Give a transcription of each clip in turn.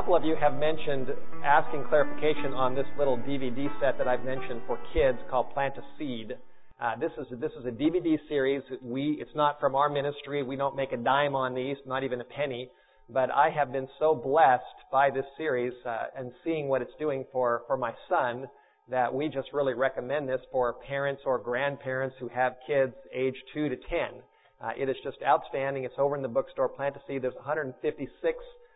couple of you have mentioned asking clarification on this little DVD set that I've mentioned for kids called Plant a Seed. This is a DVD series. It's not from our ministry. We don't make a dime on these, not even a penny. But I have been so blessed by this series and seeing what it's doing for my son that we just really recommend this for parents or grandparents who have kids age 2 to 10. It is just outstanding. It's over in the bookstore, Plant a Seed. There's 156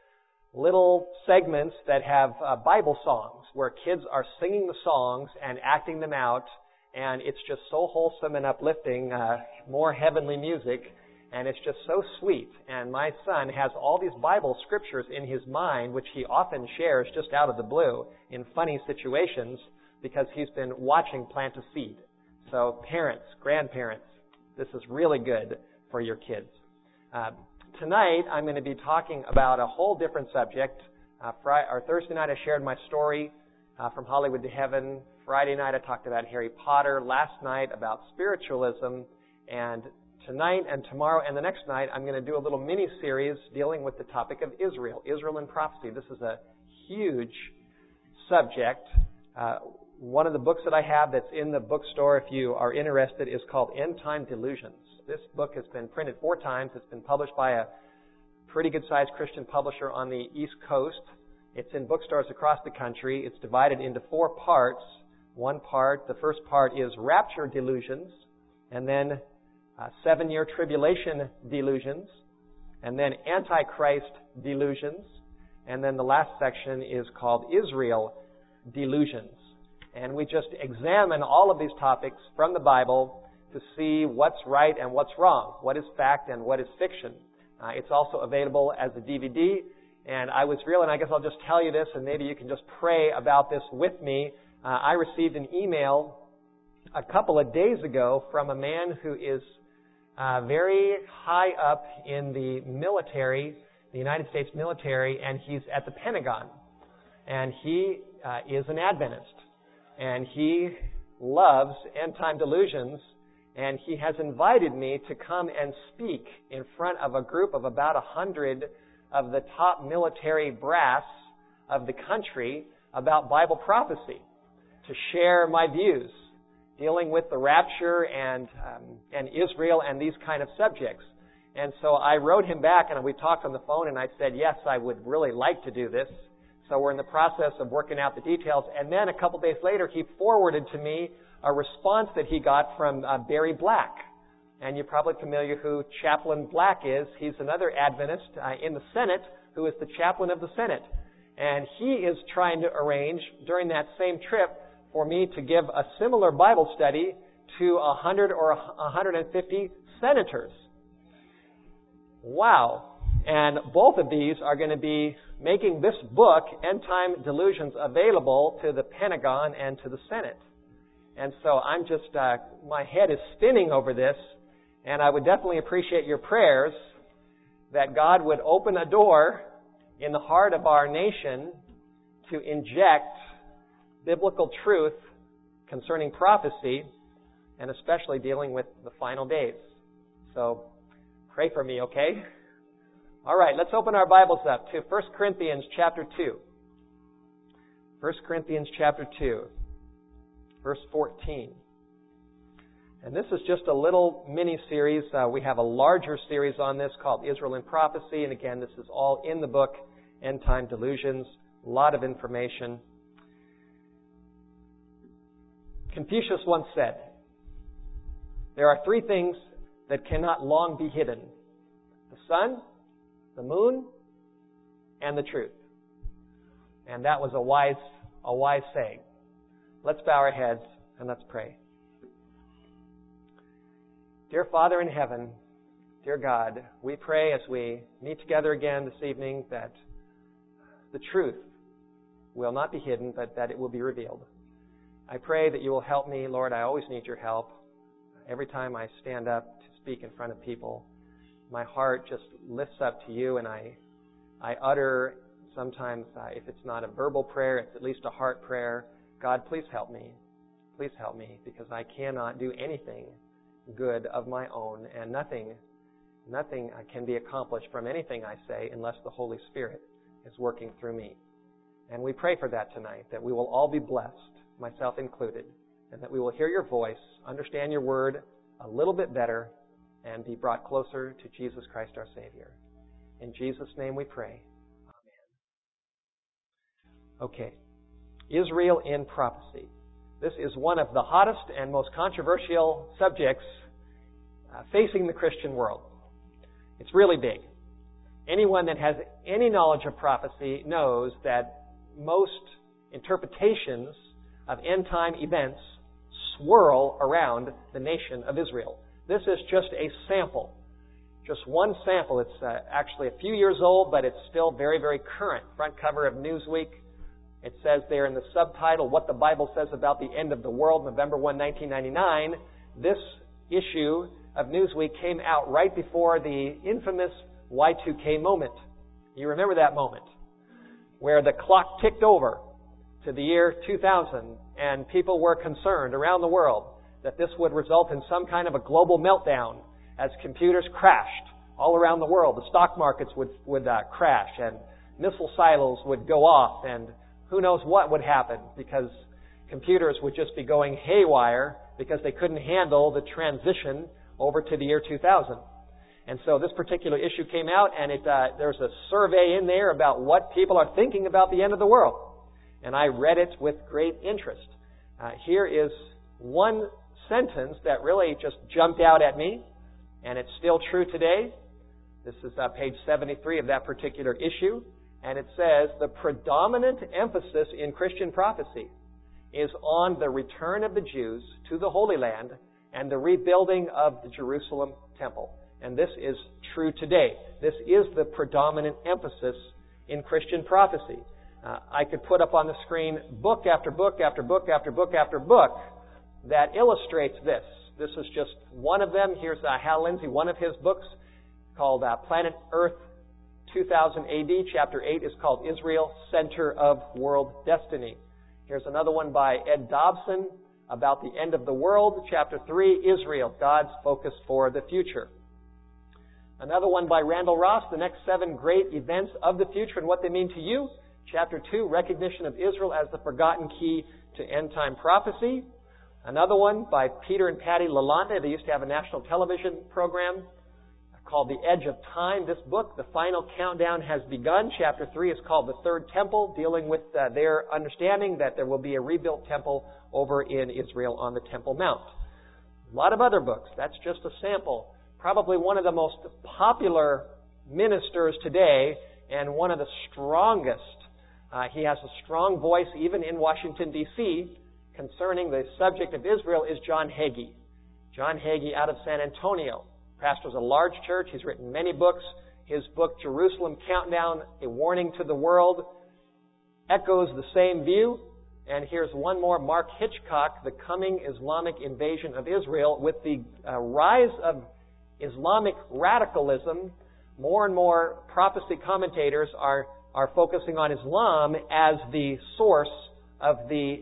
little segments that have Bible songs where kids are singing the songs and acting them out, and it's just so wholesome and uplifting, more heavenly music, and it's just so sweet. And my son has all these Bible scriptures in his mind, which he often shares just out of the blue in funny situations because he's been watching Plant a Seed. So parents, grandparents, this is really good for your kids. Tonight, I'm going to be talking about a whole different subject. Thursday night, I shared my story from Hollywood to Heaven. Friday night, I talked about Harry Potter. Last night, about spiritualism. And tonight and tomorrow and the next night, I'm going to do a little mini-series dealing with the topic of Israel and prophecy. This is a huge subject. One of the books that I have that's in the bookstore, if you are interested, is called End Time Delusions. This book has been printed 4 times. It's been published by a pretty good-sized Christian publisher on the East Coast. It's in bookstores across the country. It's divided into 4 parts. One part, the first part is Rapture Delusions, and then 7-year Tribulation Delusions, and then Antichrist Delusions, and then the last section is called Israel Delusions. And we just examine all of these topics from the Bible to see what's right and what's wrong, what is fact and what is fiction. It's also available as a DVD, and I was real, and I guess I'll just tell you this, and maybe you can just pray about this with me. I received an email a couple of days ago from a man who is very high up in the military, the United States military, and he's at the Pentagon. And he is an Adventist. And he loves end-time delusions, and he has invited me to come and speak in front of a group of about 100 of the top military brass of the country about Bible prophecy, to share my views dealing with the rapture and Israel and these kind of subjects. And so I wrote him back, and we talked on the phone, and I said, yes, I would really like to do this. So we're in the process of working out the details. And then a couple days later, he forwarded to me a response that he got from Barry Black. And you're probably familiar who Chaplain Black is. He's another Adventist in the Senate who is the chaplain of the Senate. And he is trying to arrange during that same trip for me to give a similar Bible study to 100 or 150 senators. Wow. And both of these are going to be making this book, End Time Delusions, available to the Pentagon and to the Senate. And so I'm just, my head is spinning over this, and I would definitely appreciate your prayers that God would open a door in the heart of our nation to inject biblical truth concerning prophecy, and especially dealing with the final days. So pray for me, okay? All right, let's open our Bibles up to 1 Corinthians chapter 2. 1 Corinthians chapter 2, verse 14. And this is just a little mini-series. We have a larger series on this called Israel and Prophecy. And again, this is all in the book, End Time Delusions. A lot of information. Confucius once said, there are 3 things that cannot long be hidden: the sun, the moon, and the truth. And that was a wise saying. Let's bow our heads and let's pray. Dear Father in heaven, dear God, we pray as we meet together again this evening that the truth will not be hidden, but that it will be revealed. I pray that you will help me, Lord. I always need your help. Every time I stand up to speak in front of people, my heart just lifts up to you, and I utter sometimes, if it's not a verbal prayer, it's at least a heart prayer. God, please help me. Please help me, because I cannot do anything good of my own, and nothing can be accomplished from anything I say unless the Holy Spirit is working through me. And we pray for that tonight, that we will all be blessed, myself included, and that we will hear your voice, understand your word a little bit better, and be brought closer to Jesus Christ our Savior. In Jesus' name we pray. Amen. Okay. Israel in prophecy. This is one of the hottest and most controversial subjects facing the Christian world. It's really big. Anyone that has any knowledge of prophecy knows that most interpretations of end-time events swirl around the nation of Israel. This is just a sample. Just one sample. It's actually a few years old, but it's still very, very current. Front cover of Newsweek. It says there in the subtitle, What the Bible Says About the End of the World, November 1, 1999. This issue of Newsweek came out right before the infamous Y2K moment. You remember that moment where the clock ticked over to the year 2000 and people were concerned around the world that this would result in some kind of a global meltdown as computers crashed all around the world. The stock markets would crash and missile silos would go off and who knows what would happen because computers would just be going haywire because they couldn't handle the transition over to the year 2000. And so this particular issue came out, and there's a survey in there about what people are thinking about the end of the world. And I read it with great interest. Here is one sentence that really just jumped out at me, and it's still true today. This is page 73 of that particular issue. And it says, the predominant emphasis in Christian prophecy is on the return of the Jews to the Holy Land and the rebuilding of the Jerusalem temple. And this is true today. This is the predominant emphasis in Christian prophecy. I could put up on the screen book after book after book after book after book that illustrates this. This is just one of them. Here's Hal Lindsey, one of his books called Planet Earth 2000 AD. Chapter 8 is called Israel, Center of World Destiny. Here's another one by Ed Dobson about the end of the world. Chapter 3, Israel, God's focus for the future. Another one by Randall Ross, the next 7 great events of the future and what they mean to you. Chapter 2, recognition of Israel as the forgotten key to end-time prophecy. Another one by Peter and Patty Lalonde. They used to have a national television program called The Edge of Time. This book, The Final Countdown Has Begun. Chapter 3 is called The Third Temple, dealing with their understanding that there will be a rebuilt temple over in Israel on the Temple Mount. A lot of other books. That's just a sample. Probably one of the most popular ministers today and one of the strongest. He has a strong voice even in Washington, D.C. concerning the subject of Israel is John Hagee. John Hagee out of San Antonio. Pastors a large church. He's written many books. His book, Jerusalem Countdown, A Warning to the World, echoes the same view. And here's one more, Mark Hitchcock, The Coming Islamic Invasion of Israel. With the rise of Islamic radicalism, more and more prophecy commentators are focusing on Islam as the source of the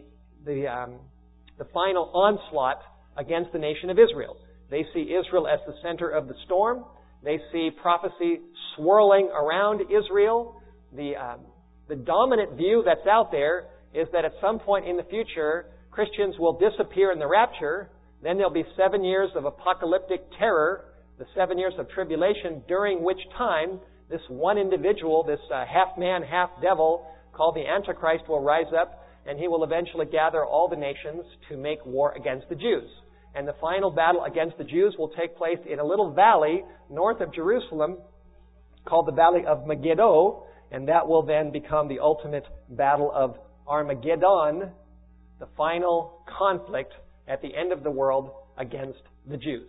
final onslaught against the nation of Israel. They see Israel as the center of the storm. They see prophecy swirling around Israel. The dominant view that's out there is that at some point in the future, Christians will disappear in the rapture. Then there'll be 7 years of apocalyptic terror, the 7 years of tribulation, during which time this one individual, this half-man, half-devil, called the Antichrist, will rise up, and he will eventually gather all the nations to make war against the Jews. And the final battle against the Jews will take place in a little valley north of Jerusalem called the Valley of Megiddo, and that will then become the ultimate battle of Armageddon, the final conflict at the end of the world against the Jews.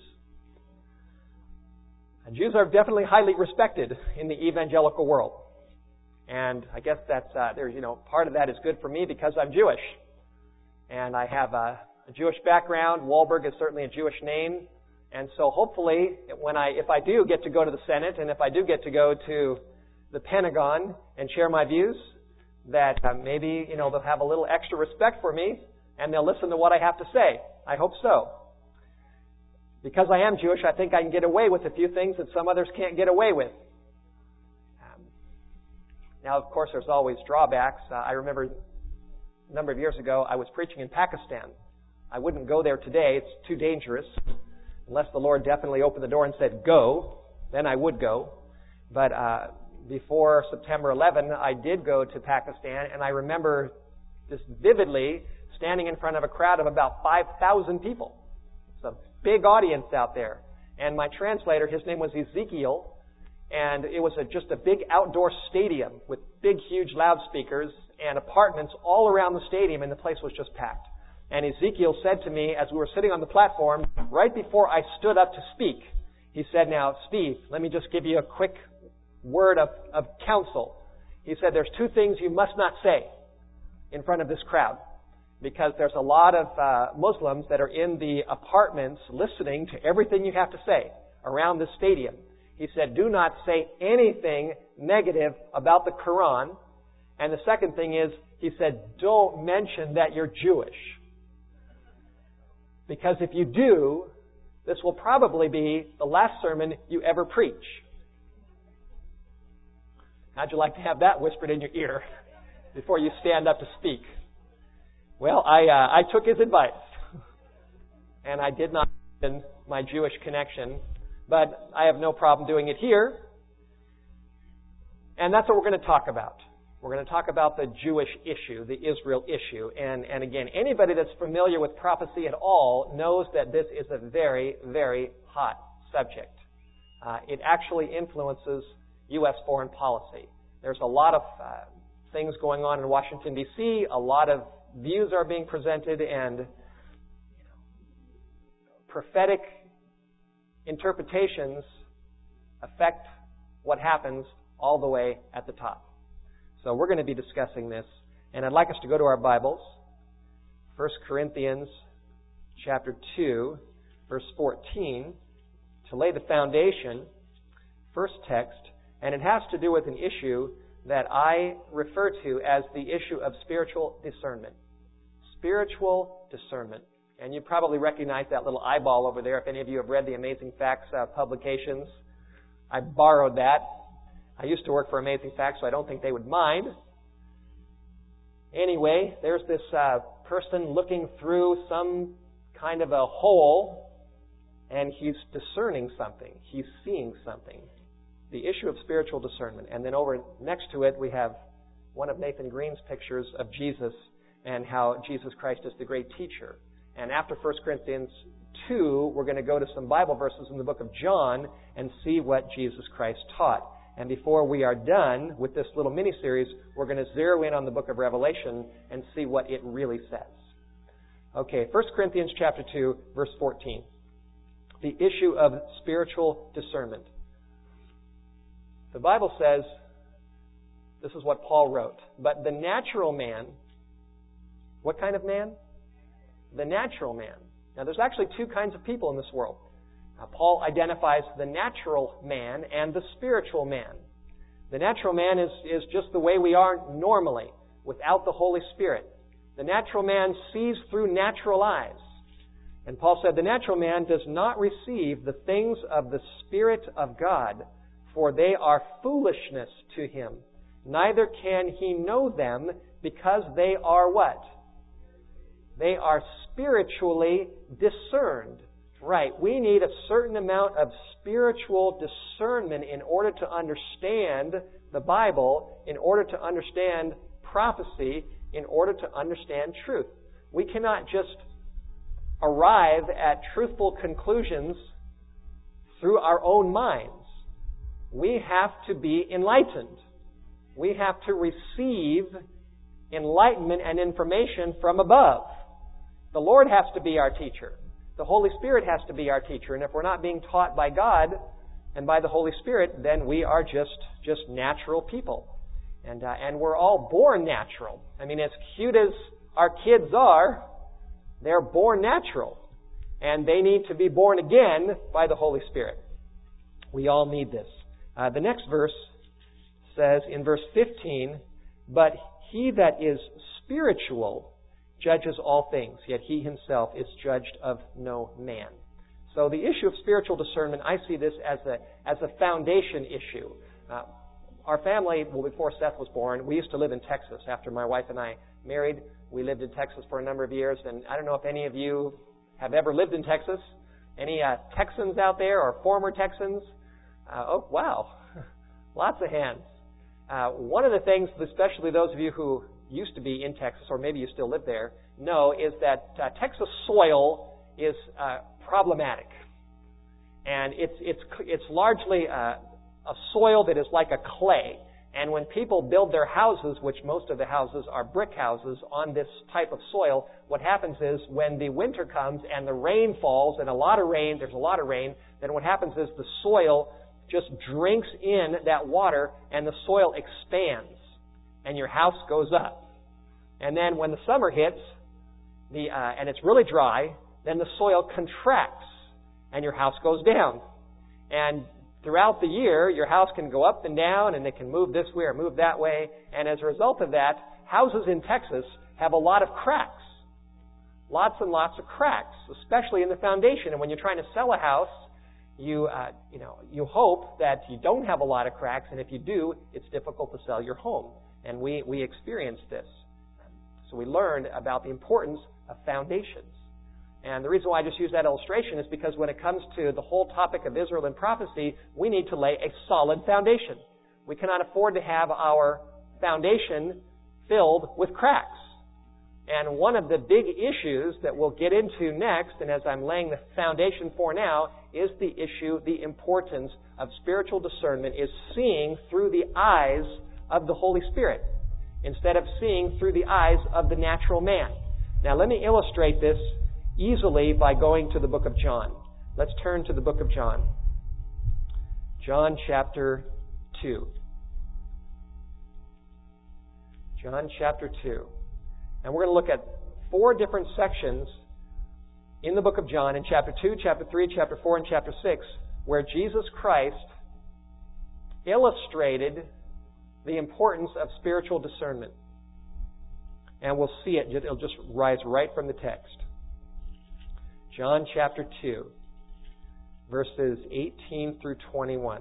And Jews are definitely highly respected in the evangelical world. And I guess that's part of that is good for me because I'm Jewish. And I have a Jewish background. Wahlberg is certainly a Jewish name. And so hopefully, if I do get to go to the Senate and if I do get to go to the Pentagon and share my views, that maybe they'll have a little extra respect for me and they'll listen to what I have to say. I hope so. Because I am Jewish, I think I can get away with a few things that some others can't get away with. Now, of course, there's always drawbacks. I remember a number of years ago, I was preaching in Pakistan. I wouldn't go there today. It's too dangerous. Unless the Lord definitely opened the door and said, go, then I would go. But before September 11, I did go to Pakistan, and I remember just vividly standing in front of a crowd of about 5,000 people. It's a big audience out there. And my translator, his name was Ezekiel, and it was just a big outdoor stadium with big, huge loudspeakers and apartments all around the stadium, and the place was just packed. And Ezekiel said to me, as we were sitting on the platform, right before I stood up to speak, he said, now, Steve, let me just give you a quick word of counsel. He said, there's two things you must not say in front of this crowd, because there's a lot of Muslims that are in the apartments listening to everything you have to say around the stadium. He said, do not say anything negative about the Quran. And the second thing is, he said, don't mention that you're Jewish. Because if you do, this will probably be the last sermon you ever preach. How'd you like to have that whispered in your ear before you stand up to speak? Well, I took his advice, and I did not mention my Jewish connection, but I have no problem doing it here. And that's what we're going to talk about. We're going to talk about the Jewish issue, the Israel issue. And again, anybody that's familiar with prophecy at all knows that this is a very, very hot subject. It actually influences U.S. foreign policy. There's a lot of things going on in Washington, D.C. A lot of views are being presented, and prophetic interpretations affect what happens all the way at the top. So we're going to be discussing this, and I'd like us to go to our Bibles, 1 Corinthians chapter 2, verse 14, to lay the foundation, first text, and it has to do with an issue that I refer to as the issue of spiritual discernment. Spiritual discernment. And you probably recognize that little eyeball over there if any of you have read the Amazing Facts publications. I borrowed that. I used to work for Amazing Facts, so I don't think they would mind. Anyway, there's this person looking through some kind of a hole, and he's discerning something. He's seeing something. The issue of spiritual discernment. And then over next to it, we have one of Nathan Green's pictures of Jesus and how Jesus Christ is the great teacher. And after 1 Corinthians 2, we're going to go to some Bible verses in the book of John and see what Jesus Christ taught. And before we are done with this little mini-series, we're going to zero in on the book of Revelation and see what it really says. Okay, 1 Corinthians chapter 2, verse 14. The issue of spiritual discernment. The Bible says, this is what Paul wrote, but the natural man, what kind of man? The natural man. Now there's actually two kinds of people in this world. Paul identifies the natural man and the spiritual man. The natural man is just the way we are normally, without the Holy Spirit. The natural man sees through natural eyes. And Paul said, the natural man does not receive the things of the Spirit of God, for they are foolishness to him. Neither can he know them, because they are what? They are spiritually discerned. Right. We need a certain amount of spiritual discernment in order to understand the Bible, in order to understand prophecy, in order to understand truth. We cannot just arrive at truthful conclusions through our own minds. We have to be enlightened. We have to receive enlightenment and information from above. The Lord has to be our teacher. The Holy Spirit has to be our teacher. And if we're not being taught by God and by the Holy Spirit, then we are just natural people. And we're all born natural. I mean, as cute as our kids are, they're born natural. And they need to be born again by the Holy Spirit. We all need this. The next verse says in verse 15, but he that is spiritual judges all things, yet he himself is judged of no man. So the issue of spiritual discernment, I see this as a foundation issue. our family, before Seth was born, we used to live in Texas. After my wife and I married, we lived in Texas for a number of years. And I don't know if any of you have ever lived in Texas. Any Texans out there or former Texans? Oh, wow. Lots of hands. One of the things, especially those of you who used to be in Texas, or maybe you still live there, know is that Texas soil is problematic. And it's largely a soil that is like a clay. And when people build their houses, which most of the houses are brick houses on this type of soil, what happens is when the winter comes and the rain falls, and there's a lot of rain, then what happens is the soil just drinks in that water and the soil expands and your house goes up. And then when the summer hits and it's really dry, then the soil contracts and your house goes down. And throughout the year, your house can go up and down, and it can move this way or move that way. And as a result of that, houses in Texas have a lot of cracks. Lots and lots of cracks, especially in the foundation. And when you're trying to sell a house, you hope that you don't have a lot of cracks, and if you do, it's difficult to sell your home. And we experienced this. So we learned about the importance of foundations. And the reason why I just use that illustration is because when it comes to the whole topic of Israel and prophecy, we need to lay a solid foundation. We cannot afford to have our foundation filled with cracks. And one of the big issues that we'll get into next, and as I'm laying the foundation for now, is the importance of spiritual discernment, is seeing through the eyes of the Holy Spirit instead of seeing through the eyes of the natural man. Now let me illustrate this easily by going to the book of John. Let's turn to the book of John. John chapter 2. John chapter 2. And we're going to look at 4 different sections in the book of John, in chapter 2, chapter 3, chapter 4, and chapter 6, where Jesus Christ illustrated the importance of spiritual discernment. And we'll see it. It'll just rise right from the text. John chapter 2, verses 18 through 21.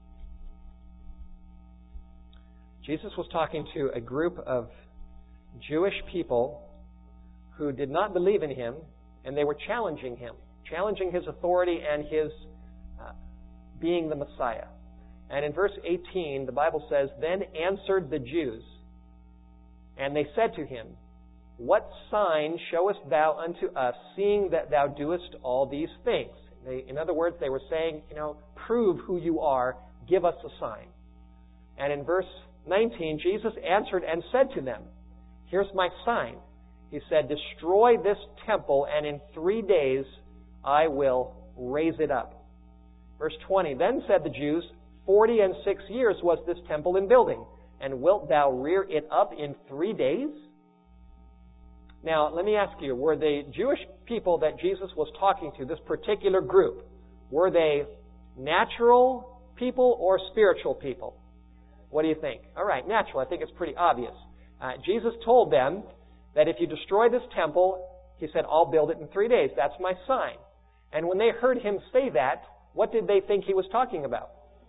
Jesus was talking to a group of Jewish people who did not believe in Him, and they were challenging Him, challenging His authority and His being the Messiah. And in verse 18, the Bible says, "Then answered the Jews, and they said to Him, What sign showest thou unto us, seeing that thou doest all these things?" In other words, they were saying, prove who you are, give us a sign. And in verse 19, Jesus answered and said to them, "Here's my sign." He said, "Destroy this temple, and in 3 days I will raise it up." Verse 20, "Then said the Jews, 46 years was this temple in building, and wilt thou rear it up in 3 days?" Now, let me ask you, were the Jewish people that Jesus was talking to, this particular group, were they natural people or spiritual people? What do you think? All right, natural. I think it's pretty obvious. Jesus told them that if you destroy this temple, He said, I'll build it in 3 days. That's my sign. And when they heard Him say that, what did they think He was talking about?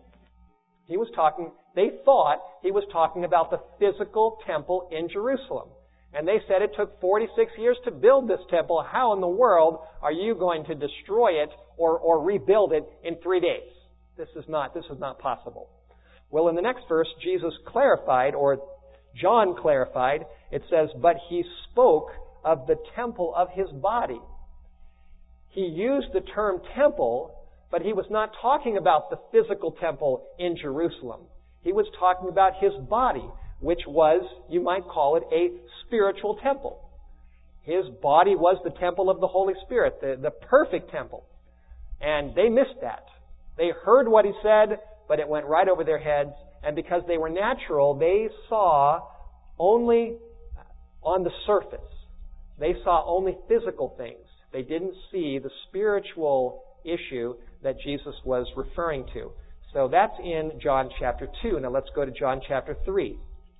They thought He was talking about the physical temple in Jerusalem. And they said it took 46 years to build this temple. How in the world are you going to destroy it or rebuild it in 3 days? This is not possible. Well, in the next verse, Jesus clarified, or John clarified, it says, "But He spoke of the temple of His body." He used the term temple, but He was not talking about the physical temple in Jerusalem. He was talking about His body, which was, you might call it, a spiritual temple. His body was the temple of the Holy Spirit, the perfect temple. And they missed that. They heard what He said, but it went right over their heads. And because they were natural, they saw only on the surface. They saw only physical things. They didn't see the spiritual issue that Jesus was referring to. So that's in John chapter 2. Now let's go to John chapter 3.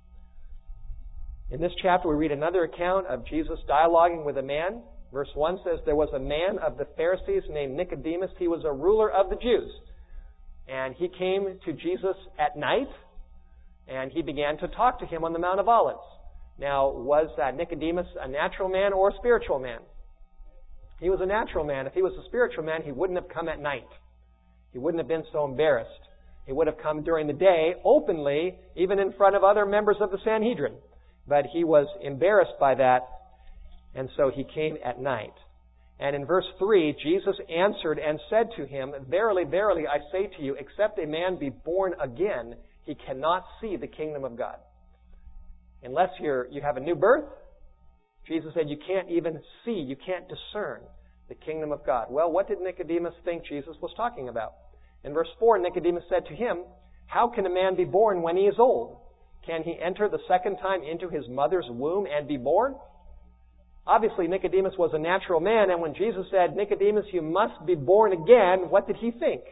In this chapter, we read another account of Jesus dialoguing with a man. Verse 1 says, "There was a man of the Pharisees named Nicodemus. He was a ruler of the Jews. And he came to Jesus at night And he began to talk to him on the Mount of Olives. Now, was Nicodemus a natural man or a spiritual man? He was a natural man. If he was a spiritual man, he wouldn't have come at night. He wouldn't have been so embarrassed. He would have come during the day, openly, even in front of other members of the Sanhedrin. But he was embarrassed by that, and so he came at night. And in verse 3, Jesus answered and said to him, "Verily, verily, I say to you, except a man be born again, he cannot see the kingdom of God." Unless you have a new birth, Jesus said you can't even see, you can't discern the kingdom of God. Well, what did Nicodemus think Jesus was talking about? In verse 4, Nicodemus said to him, "How can a man be born when he is old? Can he enter the second time into his mother's womb and be born?" Obviously, Nicodemus was a natural man, and when Jesus said, "Nicodemus, you must be born again," what did he think?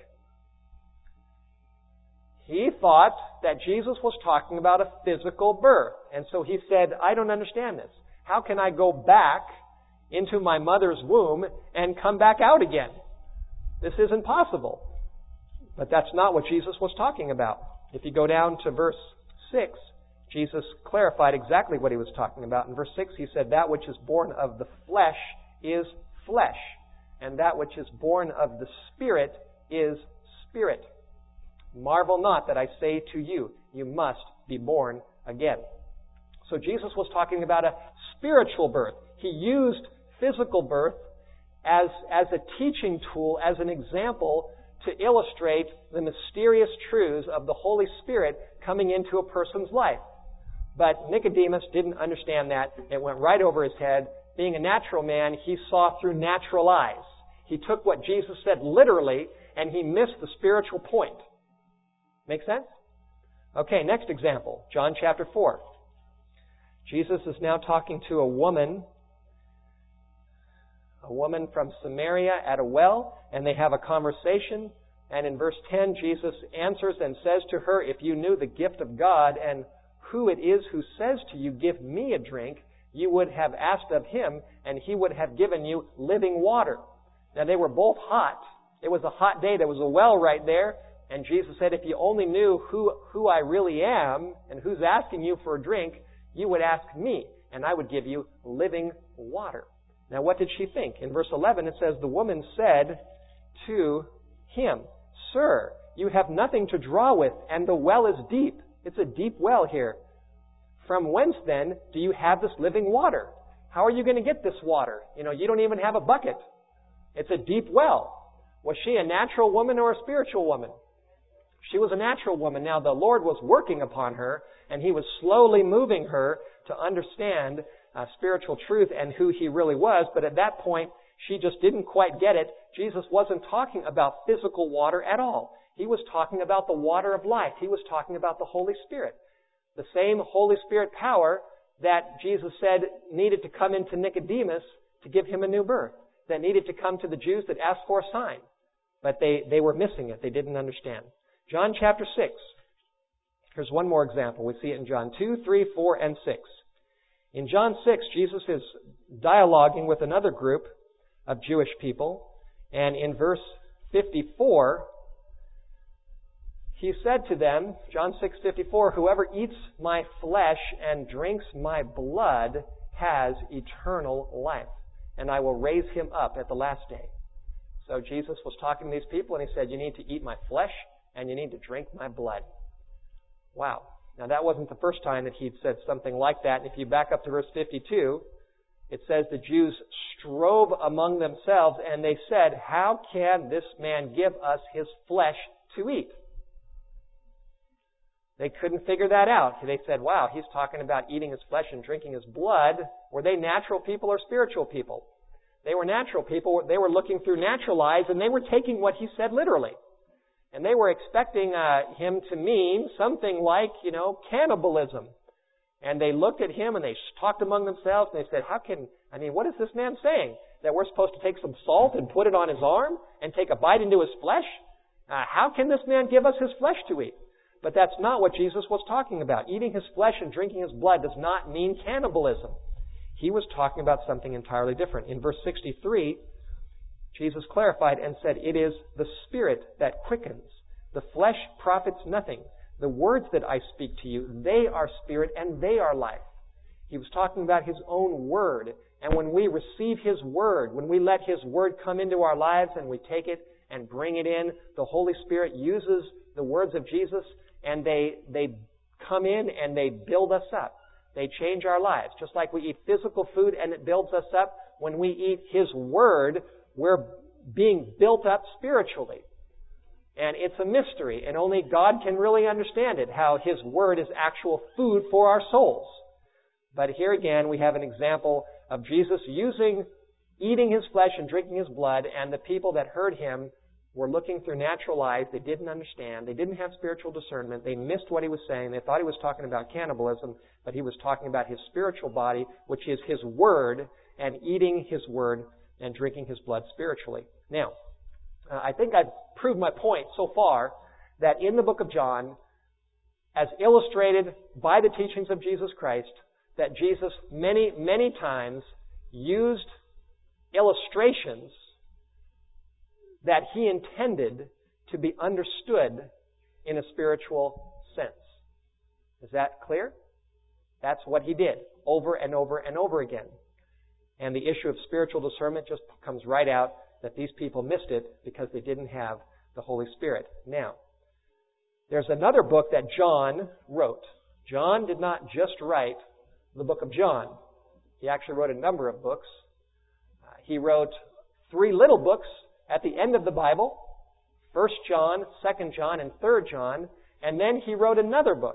He thought that Jesus was talking about a physical birth. And so he said, "I don't understand this. How can I go back into my mother's womb and come back out again? This isn't possible." But that's not what Jesus was talking about. If you go down to verse 6, Jesus clarified exactly what he was talking about. In verse 6, he said, "That which is born of the flesh is flesh, and that which is born of the Spirit is spirit. Marvel not that I say to you, you must be born again." So Jesus was talking about a spiritual birth. He used physical birth as a teaching tool, as an example to illustrate the mysterious truths of the Holy Spirit coming into a person's life. But Nicodemus didn't understand that. It went right over his head. Being a natural man, he saw through natural eyes. He took what Jesus said literally, and he missed the spiritual point. Make sense? Okay, next example, John chapter 4. Jesus is now talking to a woman from Samaria at a well, and they have a conversation. And in verse 10, Jesus answers and says to her, "If you knew the gift of God and who it is who says to you, 'Give me a drink,' you would have asked of him, and he would have given you living water." Now they were both hot. It was a hot day. There was a well right there. And Jesus said, "If you only knew who I really am and who's asking you for a drink, you would ask me, and I would give you living water." Now what did she think? In verse 11 it says, "The woman said to him, 'Sir, you have nothing to draw with, and the well is deep.'" It's a deep well here. "From whence then do you have this living water? How are you going to get this water? You don't even have a bucket. It's a deep well." Was she a natural woman or a spiritual woman? She was a natural woman. Now the Lord was working upon her, and He was slowly moving her to understand spiritual truth and who He really was. But at that point, she just didn't quite get it. Jesus wasn't talking about physical water at all. He was talking about the water of life. He was talking about the Holy Spirit. The same Holy Spirit power that Jesus said needed to come into Nicodemus to give him a new birth, that needed to come to the Jews that asked for a sign. But they were missing it. They didn't understand. John chapter 6. Here's one more example. We see it in John 2, 3, 4, and 6. In John 6, Jesus is dialoguing with another group of Jewish people. And in verse 54, He said to them, John 6:54, "Whoever eats my flesh and drinks my blood has eternal life, and I will raise him up at the last day." So Jesus was talking to these people, and He said, "You need to eat my flesh, and you need to drink my blood." Wow. Now that wasn't the first time that He'd said something like that. And if you back up to verse 52, it says the Jews strove among themselves, and they said, "How can this man give us his flesh to eat?" They couldn't figure that out. They said, "Wow, he's talking about eating his flesh and drinking his blood." Were they natural people or spiritual people? They were natural people. They were looking through natural eyes, and they were taking what He said literally. And they were expecting Him to mean something like, cannibalism. And they looked at Him and they talked among themselves and they said, what is this man saying? That we're supposed to take some salt and put it on his arm and take a bite into his flesh? How can this man give us his flesh to eat? But that's not what Jesus was talking about. Eating His flesh and drinking His blood does not mean cannibalism. He was talking about something entirely different. In verse 63, Jesus clarified and said, "It is the Spirit that quickens. The flesh profits nothing. The words that I speak to you, they are spirit and they are life. He was talking about His own Word. And when we receive His Word, when we let His Word come into our lives and we take it and bring it in, the Holy Spirit uses the words of Jesus and they come in and they build us up. They change our lives. Just like we eat physical food and it builds us up, when we eat His Word, we're being built up spiritually. And it's a mystery, and only God can really understand it, how His Word is actual food for our souls. But here again, we have an example of Jesus eating His flesh and drinking His blood, and the people that heard Him were looking through natural eyes. They didn't understand. They didn't have spiritual discernment. They missed what He was saying. They thought He was talking about cannibalism, but He was talking about His spiritual body, which is His Word, and eating His Word and drinking His blood spiritually. Now, I think I've proved my point so far that in the book of John, as illustrated by the teachings of Jesus Christ, that Jesus many, many times used illustrations that He intended to be understood in a spiritual sense. Is that clear? That's what He did over and over and over again. And the issue of spiritual discernment just comes right out that these people missed it because they didn't have the Holy Spirit. Now, there's another book that John wrote. John did not just write the book of John. He actually wrote a number of books. He wrote 3 little books at the end of the Bible, 1 John, 2 John, and 3 John, and then he wrote another book.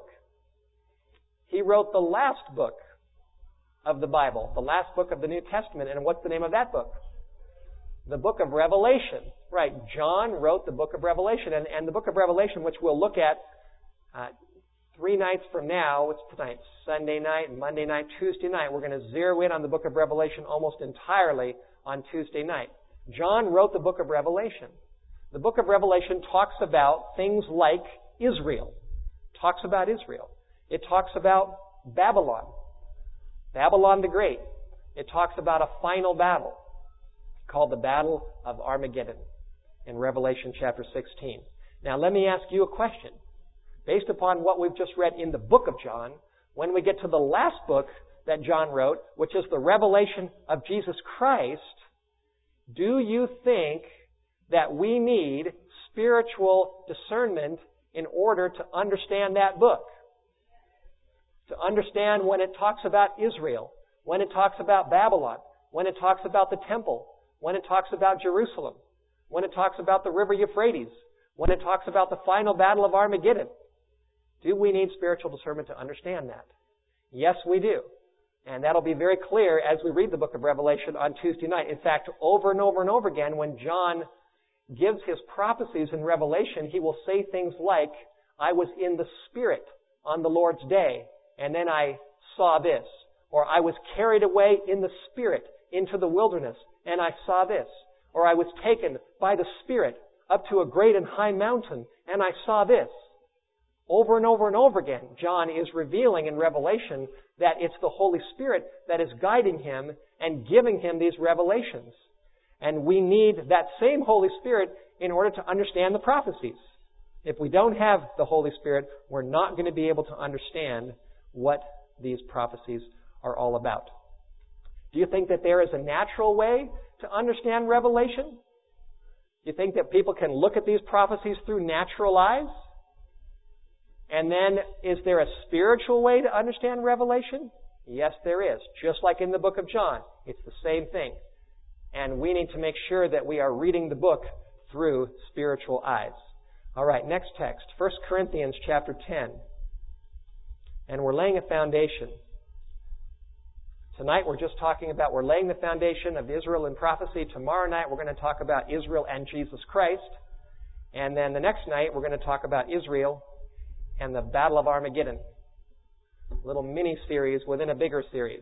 He wrote the last book of the Bible, the last book of the New Testament, and what's the name of that book? The book of Revelation. Right, John wrote the book of Revelation, and the book of Revelation, which we'll look at 3 nights from now. What's tonight? Sunday night, Monday night, Tuesday night. We're going to zero in on the book of Revelation almost entirely on Tuesday night. John wrote the book of Revelation. The book of Revelation talks about things like Israel. It talks about Israel. It talks about Babylon. Babylon the Great. It talks about a final battle called the Battle of Armageddon in Revelation chapter 16. Now let me ask you a question. Based upon what we've just read in the book of John, when we get to the last book that John wrote, which is the revelation of Jesus Christ, do you think that we need spiritual discernment in order to understand that book? To understand when it talks about Israel, when it talks about Babylon, when it talks about the temple, when it talks about Jerusalem, when it talks about the river Euphrates, when it talks about the final battle of Armageddon. Do we need spiritual discernment to understand that? Yes, we do. And that'll be very clear as we read the book of Revelation on Tuesday night. In fact, over and over and over again, when John gives his prophecies in Revelation, he will say things like, I was in the Spirit on the Lord's day, and then I saw this. Or I was carried away in the Spirit into the wilderness, and I saw this. Or I was taken by the Spirit up to a great and high mountain, and I saw this. Over and over and over again, John is revealing in Revelation that it's the Holy Spirit that is guiding him and giving him these revelations. And we need that same Holy Spirit in order to understand the prophecies. If we don't have the Holy Spirit, we're not going to be able to understand what these prophecies are all about. Do you think that there is a natural way to understand Revelation? Do you think that people can look at these prophecies through natural eyes? And then, is there a spiritual way to understand Revelation? Yes, there is. Just like in the book of John, it's the same thing. And we need to make sure that we are reading the book through spiritual eyes. All right, next text, 1 Corinthians chapter 10. And we're laying a foundation. Tonight we're laying the foundation of Israel in prophecy. Tomorrow night we're going to talk about Israel and Jesus Christ. And then the next night we're going to talk about Israel and the Battle of Armageddon. A little mini-series within a bigger series.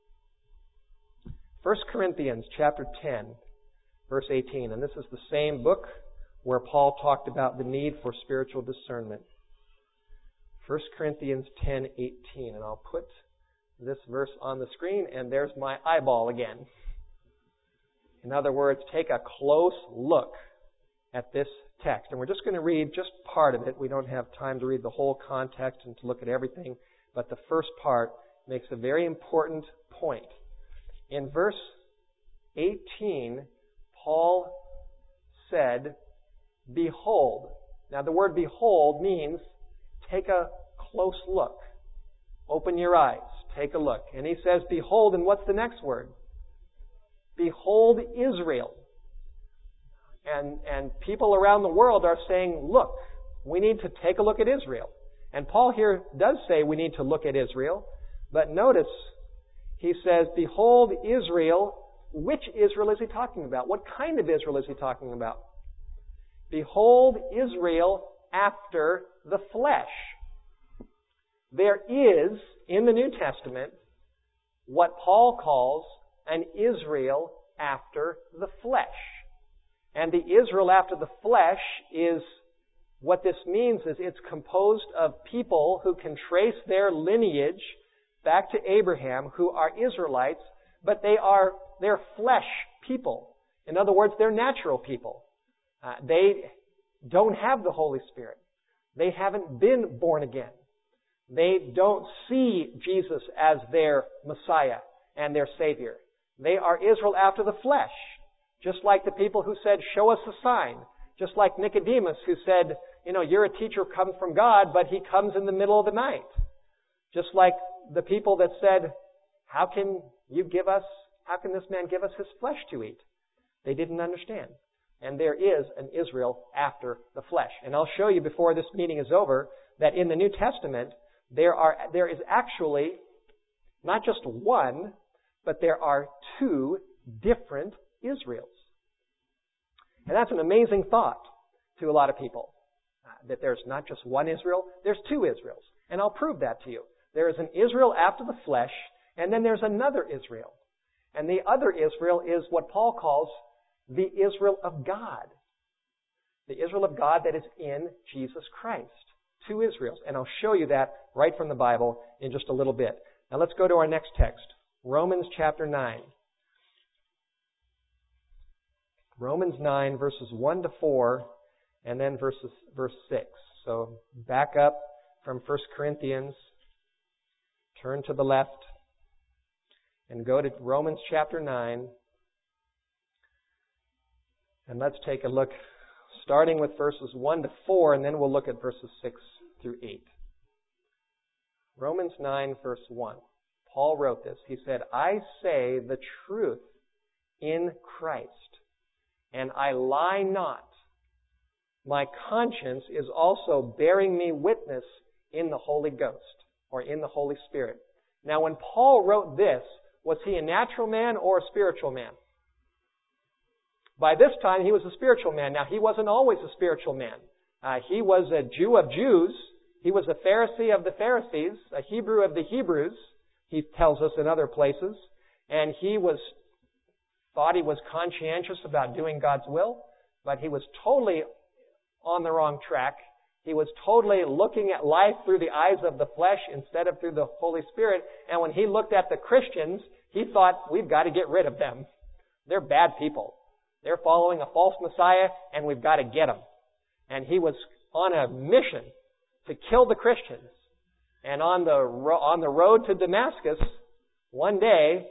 1 Corinthians chapter 10, verse 18. And this is the same book where Paul talked about the need for spiritual discernment. 1 Corinthians 10:18. And I'll put this verse on the screen, and there's my eyeball again. In other words, take a close look at this text. And we're just going to read just part of it. We don't have time to read the whole context and to look at everything. But the first part makes a very important point. In verse 18, Paul said, "Behold." Now the word behold means take a close look. Open your eyes. Take a look. And he says, behold, and what's the next word? Behold Israel. And people around the world are saying, look, we need to take a look at Israel. And Paul here does say we need to look at Israel. But notice, he says, behold Israel. Which Israel is he talking about? What kind of Israel is he talking about? Behold Israel after the flesh. There is, in the New Testament, what Paul calls an Israel after the flesh. And the Israel after the flesh is, what this means is it's composed of people who can trace their lineage back to Abraham, who are Israelites, but they're flesh people. In other words, they're natural people. They don't have the Holy Spirit. They haven't been born again. They don't see Jesus as their Messiah and their Savior. They are Israel after the flesh. Just like the people who said, show us a sign. Just like Nicodemus who said, you're a teacher who comes from God, but he comes in the middle of the night. Just like the people that said, how can this man give us his flesh to eat? They didn't understand. And there is an Israel after the flesh. And I'll show you before this meeting is over that in the New Testament, there is actually not just one, but there are two different Israels. And that's an amazing thought to a lot of people, that there's not just one Israel, there's two Israels. And I'll prove that to you. There is an Israel after the flesh, and then there's another Israel. And the other Israel is what Paul calls the Israel of God. The Israel of God that is in Jesus Christ. Two Israels. And I'll show you that right from the Bible in just a little bit. Now let's go to our next text. Romans chapter 9. Romans 9 verses 1 to 4 and then verse 6. So back up from 1 Corinthians. Turn to the left and go to Romans chapter 9. And let's take a look, starting with verses 1 to 4, and then we'll look at verses 6 through 8. Romans 9, verse 1. Paul wrote this. He said, I say the truth in Christ, and I lie not. My conscience is also bearing me witness in the Holy Ghost, or in the Holy Spirit. Now, when Paul wrote this, was he a natural man or a spiritual man? By this time, he was a spiritual man. Now, he wasn't always a spiritual man. He was a Jew of Jews. He was a Pharisee of the Pharisees, a Hebrew of the Hebrews, he tells us in other places. And he thought he was conscientious about doing God's will, but he was totally on the wrong track. He was totally looking at life through the eyes of the flesh instead of through the Holy Spirit. And when he looked at the Christians, he thought, we've got to get rid of them. They're bad people. They're following a false Messiah, and we've got to get them. And he was on a mission to kill the Christians. And on the road to Damascus, one day,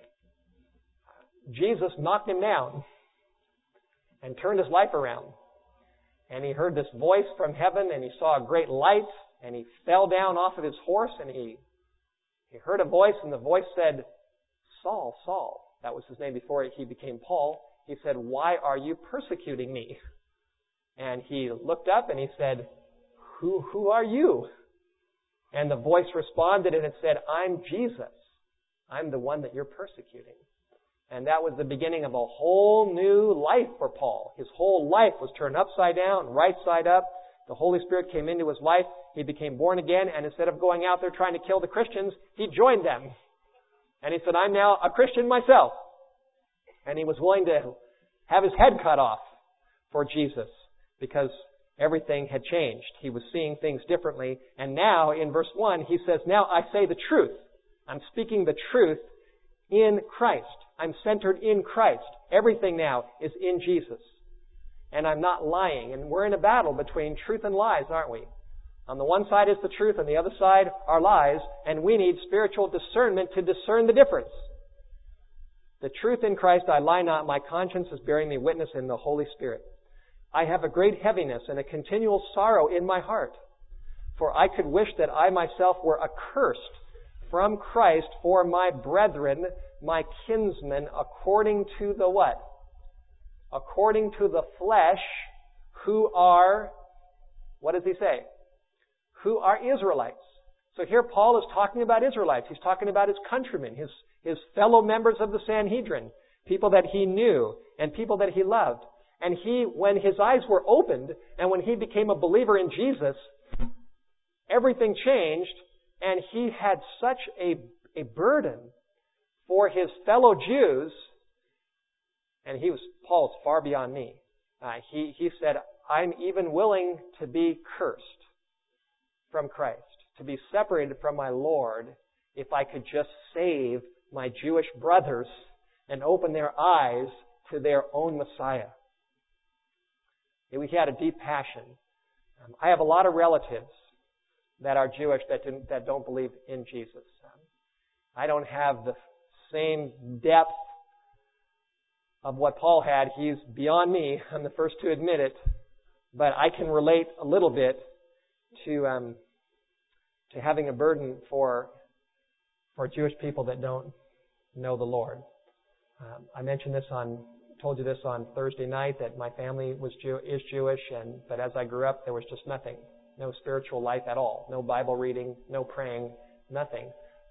Jesus knocked him down and turned his life around. And he heard this voice from heaven, and he saw a great light, and he fell down off of his horse, and he heard a voice, and the voice said, Saul, Saul. That was his name before he became Paul. He said, why are you persecuting me? And he looked up and he said, Who are you? And the voice responded and it said, I'm Jesus. I'm the one that you're persecuting. And that was the beginning of a whole new life for Paul. His whole life was turned upside down, right side up. The Holy Spirit came into his life. He became born again. And instead of going out there trying to kill the Christians, he joined them. And he said, I'm now a Christian myself. And he was willing to have his head cut off for Jesus because everything had changed. He was seeing things differently. And now, in verse 1, he says, now I say the truth. I'm speaking the truth in Christ. I'm centered in Christ. Everything now is in Jesus. and I'm not lying. And we're in a battle between truth and lies, aren't we? On the one side is the truth, and the other side are lies, and we need spiritual discernment to discern the difference. The truth in Christ I lie not, my conscience is bearing me witness in the Holy Spirit. I have a great heaviness and a continual sorrow in my heart, for I could wish that I myself were accursed from Christ for my brethren, my kinsmen, according to the what? According to the flesh, who are, what does he say? Who are Israelites. So here Paul is talking about Israelites. He's talking about his countrymen, his fellow members of the Sanhedrin, people that he knew and people that he loved. And when his eyes were opened and when he became a believer in Jesus, everything changed, and he had such a burden for his fellow Jews, and Paul's far beyond me. He said, I'm even willing to be cursed from Christ, to be separated from my Lord, if I could just save my Jewish brothers and open their eyes to their own Messiah. He had a deep passion. I have a lot of relatives that are Jewish that don't believe in Jesus. I don't have the same depth of what Paul had. He's beyond me. I'm the first to admit it. But I can relate a little bit to having a burden for Jewish people that don't know the Lord. I told you this on Thursday night, that my family is Jewish, but as I grew up, there was just nothing. No spiritual life at all. No Bible reading, no praying, nothing.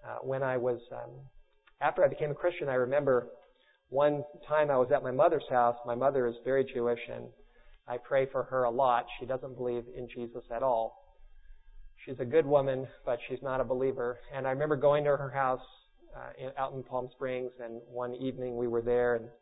After I became a Christian, I remember one time I was at my mother's house. My mother is very Jewish, and I pray for her a lot. She doesn't believe in Jesus at all. She's a good woman, but she's not a believer. And I remember going to her house out in Palm Springs, and one evening we were there, and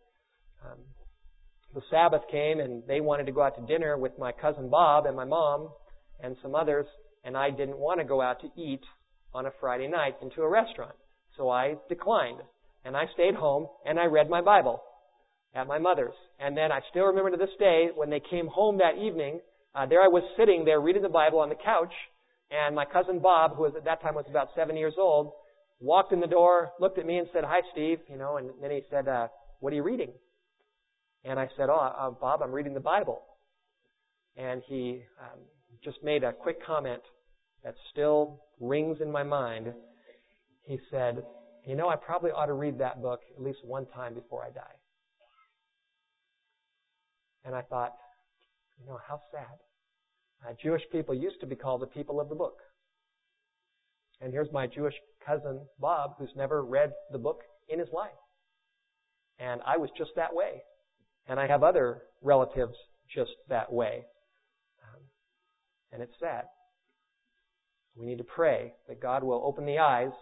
the Sabbath came, and they wanted to go out to dinner with my cousin Bob and my mom and some others, and I didn't want to go out to eat on a Friday night into a restaurant. So I declined, and I stayed home, and I read my Bible at my mother's. And then I still remember to this day, when they came home that evening, there I was sitting there reading the Bible on the couch, and my cousin Bob, who at that time was about 7 years old, walked in the door, looked at me and said, "Hi, Steve," and then he said, "What are you reading?" And I said, "Bob, I'm reading the Bible." And he just made a quick comment that still rings in my mind. He said, I probably ought to read that book at least one time before I die. And I thought, how sad. Jewish people used to be called the people of the book. And here's my Jewish cousin, Bob, who's never read the book in his life. And I was just that way. And I have other relatives just that way. And it's sad. We need to pray that God will open the eyes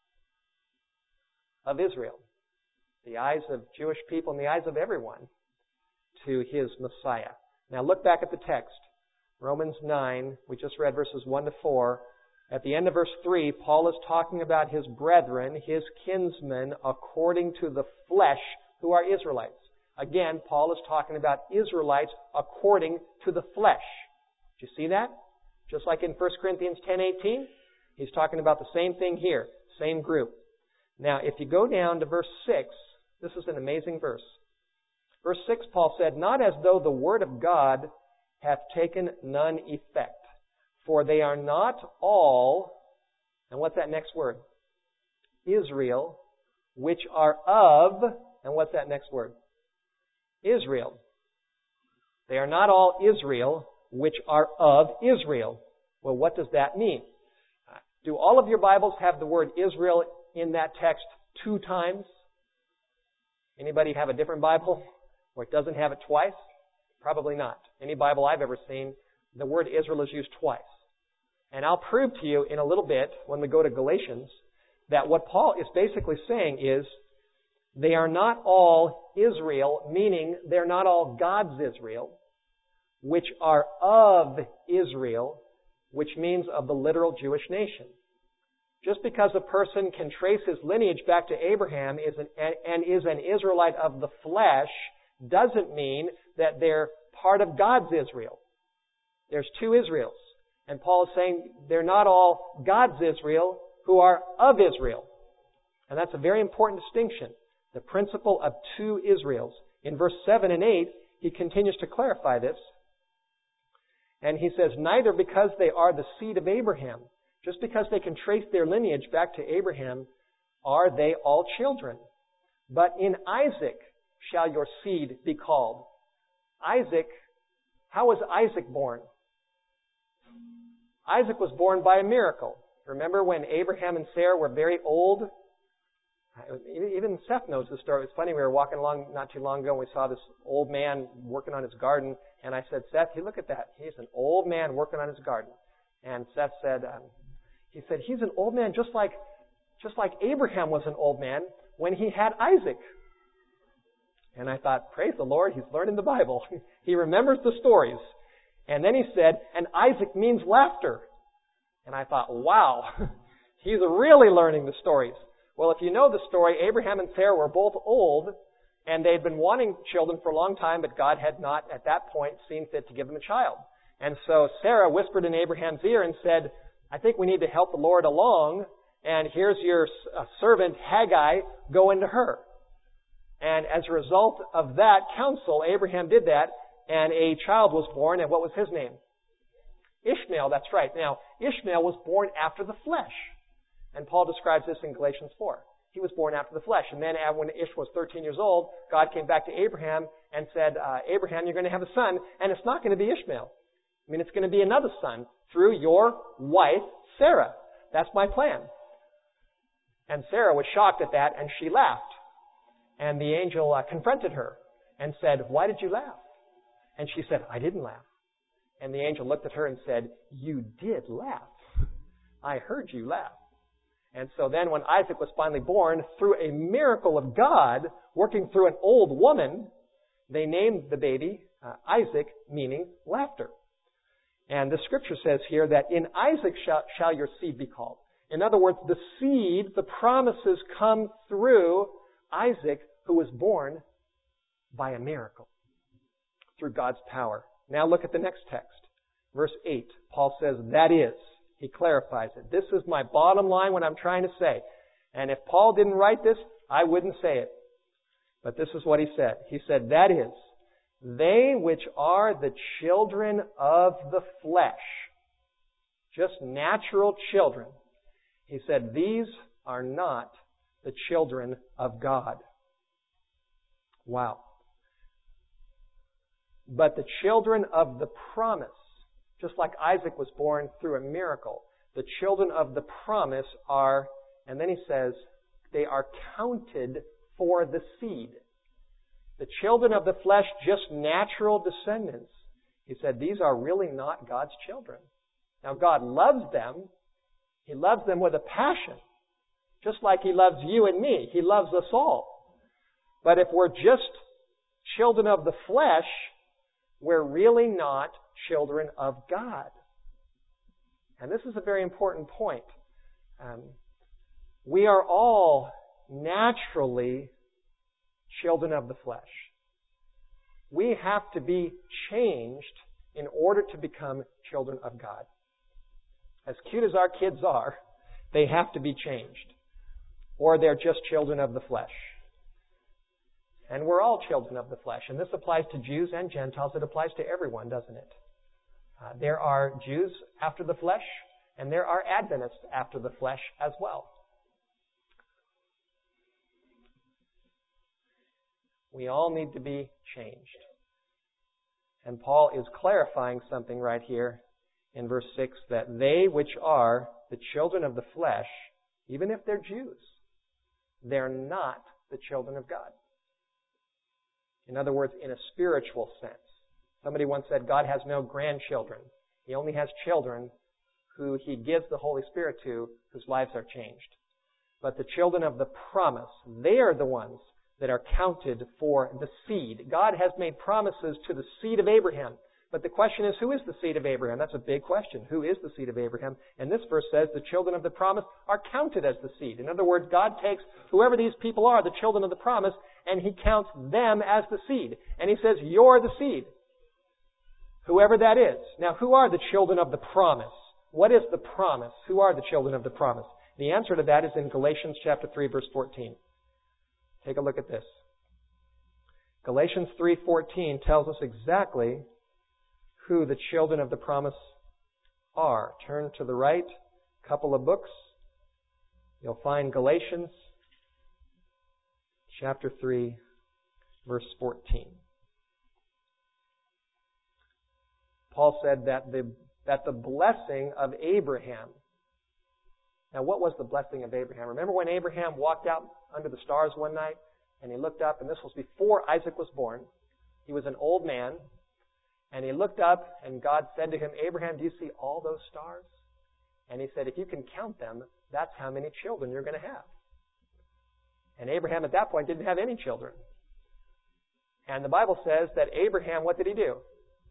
of Israel, the eyes of Jewish people, and the eyes of everyone to His Messiah. Now look back at the text. Romans 9, we just read verses 1 to 4. At the end of verse 3, Paul is talking about his brethren, his kinsmen, according to the flesh, who are Israelites. Again, Paul is talking about Israelites according to the flesh. Do you see that? Just like in 1 Corinthians 10:18, he's talking about the same thing here, same group. Now, if you go down to verse 6, this is an amazing verse. Verse 6, Paul said, "Not as though the word of God hath taken none effect. For they are not all," and what's that next word? Israel, "which are of," and what's that next word? Israel. They are not all Israel, which are of Israel. Well, what does that mean? Do all of your Bibles have the word Israel in that text 2 times? Anybody have a different Bible where it doesn't have it twice? Probably not. Any Bible I've ever seen, the word Israel is used twice. And I'll prove to you in a little bit, when we go to Galatians, that what Paul is basically saying is, they are not all Israel, meaning they're not all God's Israel, which are of Israel, which means of the literal Jewish nation. Just because a person can trace his lineage back to Abraham and is an Israelite of the flesh, doesn't mean that they're part of God's Israel. There's two Israels. And Paul is saying they're not all God's Israel who are of Israel. And that's a very important distinction. The principle of two Israels. In verse 7 and 8, he continues to clarify this. And he says, neither because they are the seed of Abraham, just because they can trace their lineage back to Abraham, are they all children. But in Isaac shall your seed be called. Isaac, how was Isaac born? Isaac was born by a miracle. Remember when Abraham and Sarah were very old? Even Seth knows the story. It's funny, we were walking along not too long ago and we saw this old man working on his garden. And I said, Seth, you look at that. He's an old man working on his garden. And Seth said, he's an old man just like Abraham was an old man when he had Isaac. And I thought, praise the Lord, he's learning the Bible. He remembers the stories. And then he said, and Isaac means laughter. And I thought, wow, he's really learning the stories. Well, if you know the story, Abraham and Sarah were both old, and they'd been wanting children for a long time, but God had not, at that point, seen fit to give them a child. And so Sarah whispered in Abraham's ear and said, I think we need to help the Lord along, and here's your servant Haggai, go into her. And as a result of that counsel, Abraham did that, and a child was born, and what was his name? Ishmael, that's right. Now, Ishmael was born after the flesh. And Paul describes this in Galatians 4. He was born after the flesh. And then when Ish was 13 years old, God came back to Abraham and said, Abraham, you're going to have a son, and it's not going to be Ishmael. I mean, it's going to be another son through your wife, Sarah. That's my plan. And Sarah was shocked at that, and she laughed. And the angel confronted her and said, why did you laugh? And she said, I didn't laugh. And the angel looked at her and said, you did laugh. I heard you laugh. And so then when Isaac was finally born, through a miracle of God, working through an old woman, they named the baby Isaac, meaning laughter. And the scripture says here that in Isaac shall your seed be called. In other words, the seed, the promises come through Isaac, who was born by a miracle, through God's power. Now look at the next text. Verse 8, Paul says, that is. He clarifies it. This is my bottom line, what I'm trying to say. And if Paul didn't write this, I wouldn't say it. But this is what he said. He said, that is, they which are the children of the flesh, just natural children. He said, these are not the children of God. Wow. But the children of the promise, just like Isaac was born through a miracle, the children of the promise are, and then he says, they are counted for the seed. The children of the flesh, just natural descendants. He said, these are really not God's children. Now God loves them. He loves them with a passion. Just like He loves you and me. He loves us all. But if we're just children of the flesh, we're really not children of God. And this is a very important point. We are all naturally children of the flesh. We have to be changed in order to become children of God. As cute as our kids are, they have to be changed, or they're just children of the flesh. And we're all children of the flesh. And this applies to Jews and Gentiles. It applies to everyone, doesn't it? There are Jews after the flesh, and there are Adventists after the flesh as well. We all need to be changed. And Paul is clarifying something right here in verse 6, that they which are the children of the flesh, even if they're Jews, they're not the children of God. In other words, in a spiritual sense. Somebody once said God has no grandchildren. He only has children who He gives the Holy Spirit to, whose lives are changed. But the children of the promise, they are the ones that are counted for the seed. God has made promises to the seed of Abraham. But the question is, who is the seed of Abraham? That's a big question. Who is the seed of Abraham? And this verse says the children of the promise are counted as the seed. In other words, God takes whoever these people are, the children of the promise, and He counts them as the seed. And He says, you're the seed. Whoever that is. Now, who are the children of the promise? What is the promise? Who are the children of the promise? The answer to that is in Galatians chapter 3, verse 14. Take a look at this. Galatians 3:14 tells us exactly who the children of the promise are. Turn to the right, couple of books. You'll find Galatians chapter 3, verse 14. Paul said that the blessing of Abraham. Now, what was the blessing of Abraham? Remember when Abraham walked out under the stars one night and he looked up, and this was before Isaac was born. He was an old man, and he looked up, and God said to him, Abraham, do you see all those stars? And he said, if you can count them, that's how many children you're going to have. And Abraham at that point didn't have any children. And the Bible says that Abraham, what did he do?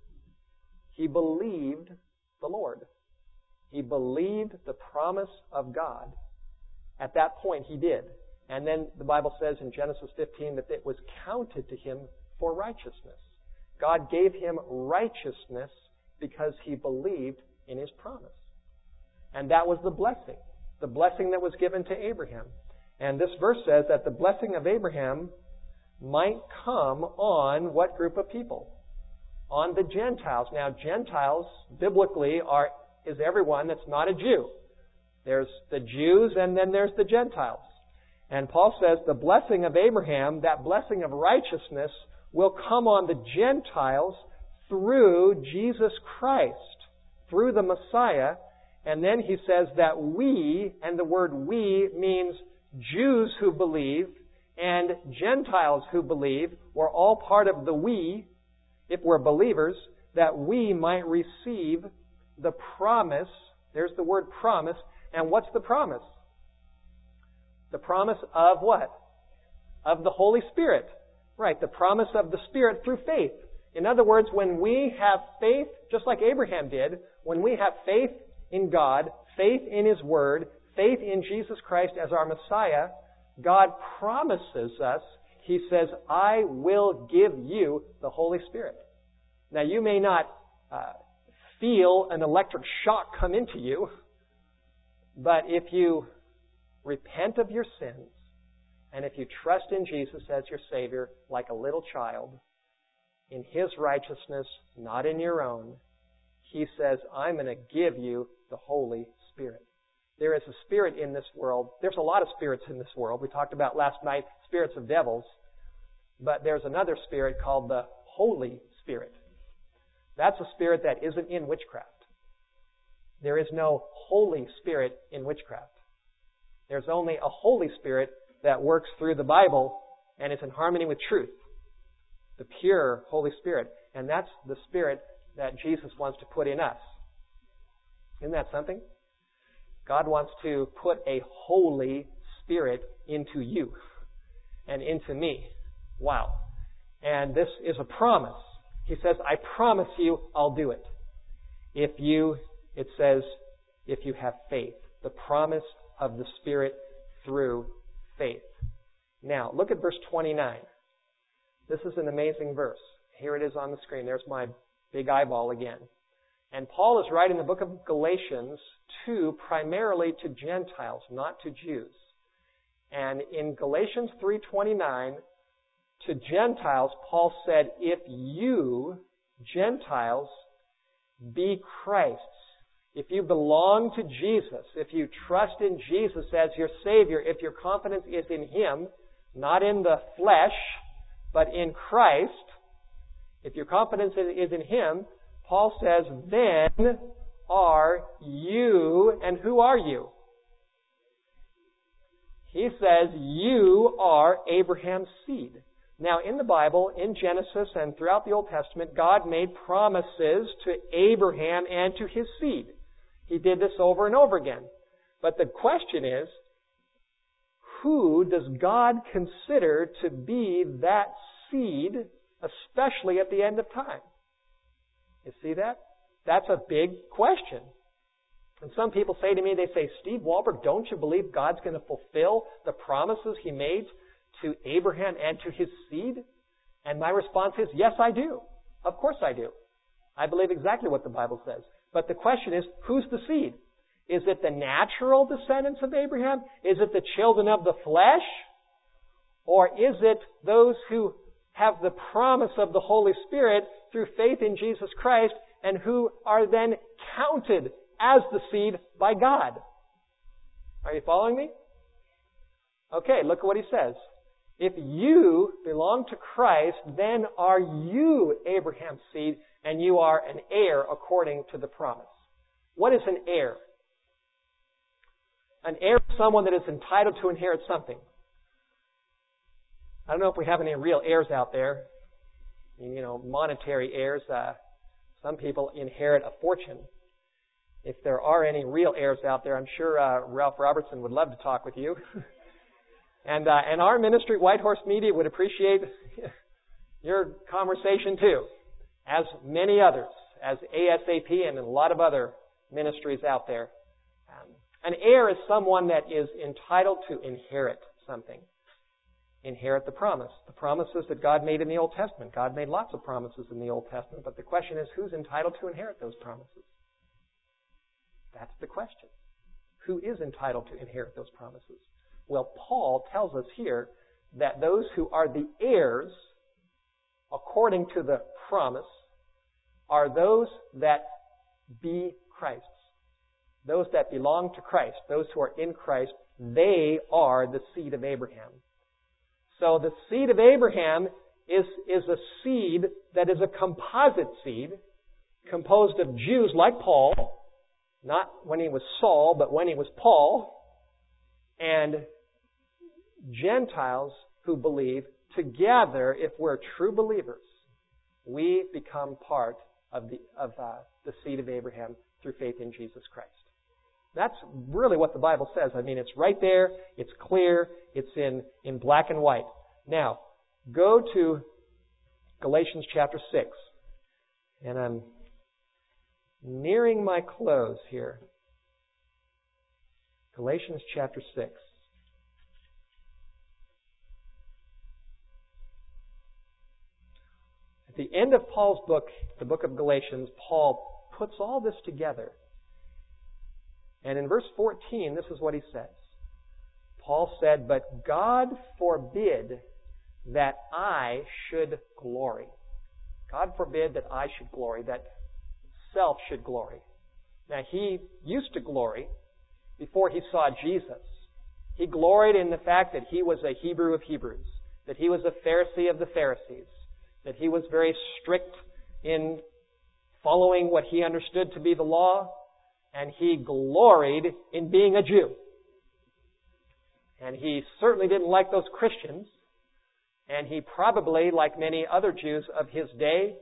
He believed the Lord. He believed the promise of God. At that point, he did. And then the Bible says in Genesis 15 that it was counted to him for righteousness. God gave him righteousness because he believed in his promise. And that was the blessing that was given to Abraham. And this verse says that the blessing of Abraham might come on what group of people? On the Gentiles. Now, Gentiles, biblically, is everyone that's not a Jew. There's the Jews and then there's the Gentiles. And Paul says the blessing of Abraham, that blessing of righteousness, will come on the Gentiles through Jesus Christ, through the Messiah. And then he says that we, and the word we means Jews who believe and Gentiles who believe, we're all part of the we, if we're believers, that we might receive the promise. There's the word promise. And what's the promise? The promise of what? Of the Holy Spirit. Right, the promise of the Spirit through faith. In other words, when we have faith, just like Abraham did, when we have faith in God, faith in His Word, faith in Jesus Christ as our Messiah, God promises us, He says, I will give you the Holy Spirit. Now, you may not feel an electric shock come into you, but if you repent of your sins, and if you trust in Jesus as your Savior, like a little child, in His righteousness, not in your own, He says, I'm going to give you the Holy Spirit. There is a spirit in this world. There's a lot of spirits in this world. We talked about last night spirits of devils. But there's another spirit called the Holy Spirit. That's a spirit that isn't in witchcraft. There is no Holy Spirit in witchcraft. There's only a Holy Spirit that works through the Bible and is in harmony with truth. The pure Holy Spirit. And that's the Spirit that Jesus wants to put in us. Isn't that something? God wants to put a Holy Spirit into you and into me. Wow. And this is a promise. He says, I promise you I'll do it. It says, if you have faith. The promise of the Spirit through faith. Now, look at verse 29. This is an amazing verse. Here it is on the screen. There's my big eyeball again. And Paul is writing the book of Galatians primarily to Gentiles, not to Jews. And in Galatians 3:29, to Gentiles, Paul said, if you, Gentiles, be Christ's, if you belong to Jesus, if you trust in Jesus as your Savior, if your confidence is in Him, not in the flesh, but in Christ, if your confidence is in Him, Paul says, then are you, and who are you? He says, you are Abraham's seed. Now, in the Bible, in Genesis and throughout the Old Testament, God made promises to Abraham and to his seed. He did this over and over again. But the question is, who does God consider to be that seed, especially at the end of time? You see that? That's a big question. And some people say to me, they say, Steve Walberg, don't you believe God's going to fulfill the promises He made to Abraham and to his seed? And my response is, yes, I do. Of course I do. I believe exactly what the Bible says. But the question is, who's the seed? Is it the natural descendants of Abraham? Is it the children of the flesh? Or is it those who have the promise of the Holy Spirit through faith in Jesus Christ and who are then counted as the seed by God? Are you following me? Okay, look at what he says. If you belong to Christ, then are you Abraham's seed, and you are an heir according to the promise. What is an heir? An heir is someone that is entitled to inherit something. I don't know if we have any real heirs out there. I mean, monetary heirs. Some people inherit a fortune. If there are any real heirs out there, I'm sure Ralph Robertson would love to talk with you. And our ministry, White Horse Media, would appreciate your conversation too, as many others, as ASAP and a lot of other ministries out there. An heir is someone that is entitled to inherit something. Inherit the promise. The promises that God made in the Old Testament. God made lots of promises in the Old Testament, but the question is, who's entitled to inherit those promises? That's the question. Who is entitled to inherit those promises? Well, Paul tells us here that those who are the heirs, according to the promise, are those that be Christ's. Those that belong to Christ, those who are in Christ, they are the seed of Abraham. So the seed of Abraham is a seed that is a composite seed, composed of Jews like Paul, not when he was Saul, but when he was Paul, and Gentiles who believe. Together, if we're true believers, we become part of the seed of Abraham through faith in Jesus Christ. That's really what the Bible says. I mean, it's right there. It's clear. It's in black and white. Now, go to Galatians chapter 6. And I'm nearing my close here. Galatians chapter 6. At the end of Paul's book, the book of Galatians, Paul puts all this together. And in verse 14, this is what he says. Paul said, "But God forbid that I should glory." God forbid that I should glory, that self should glory. Now, he used to glory before he saw Jesus. He gloried in the fact that he was a Hebrew of Hebrews, that he was a Pharisee of the Pharisees, that he was very strict in following what he understood to be the law, and he gloried in being a Jew. And he certainly didn't like those Christians, and he probably, like many other Jews of his day,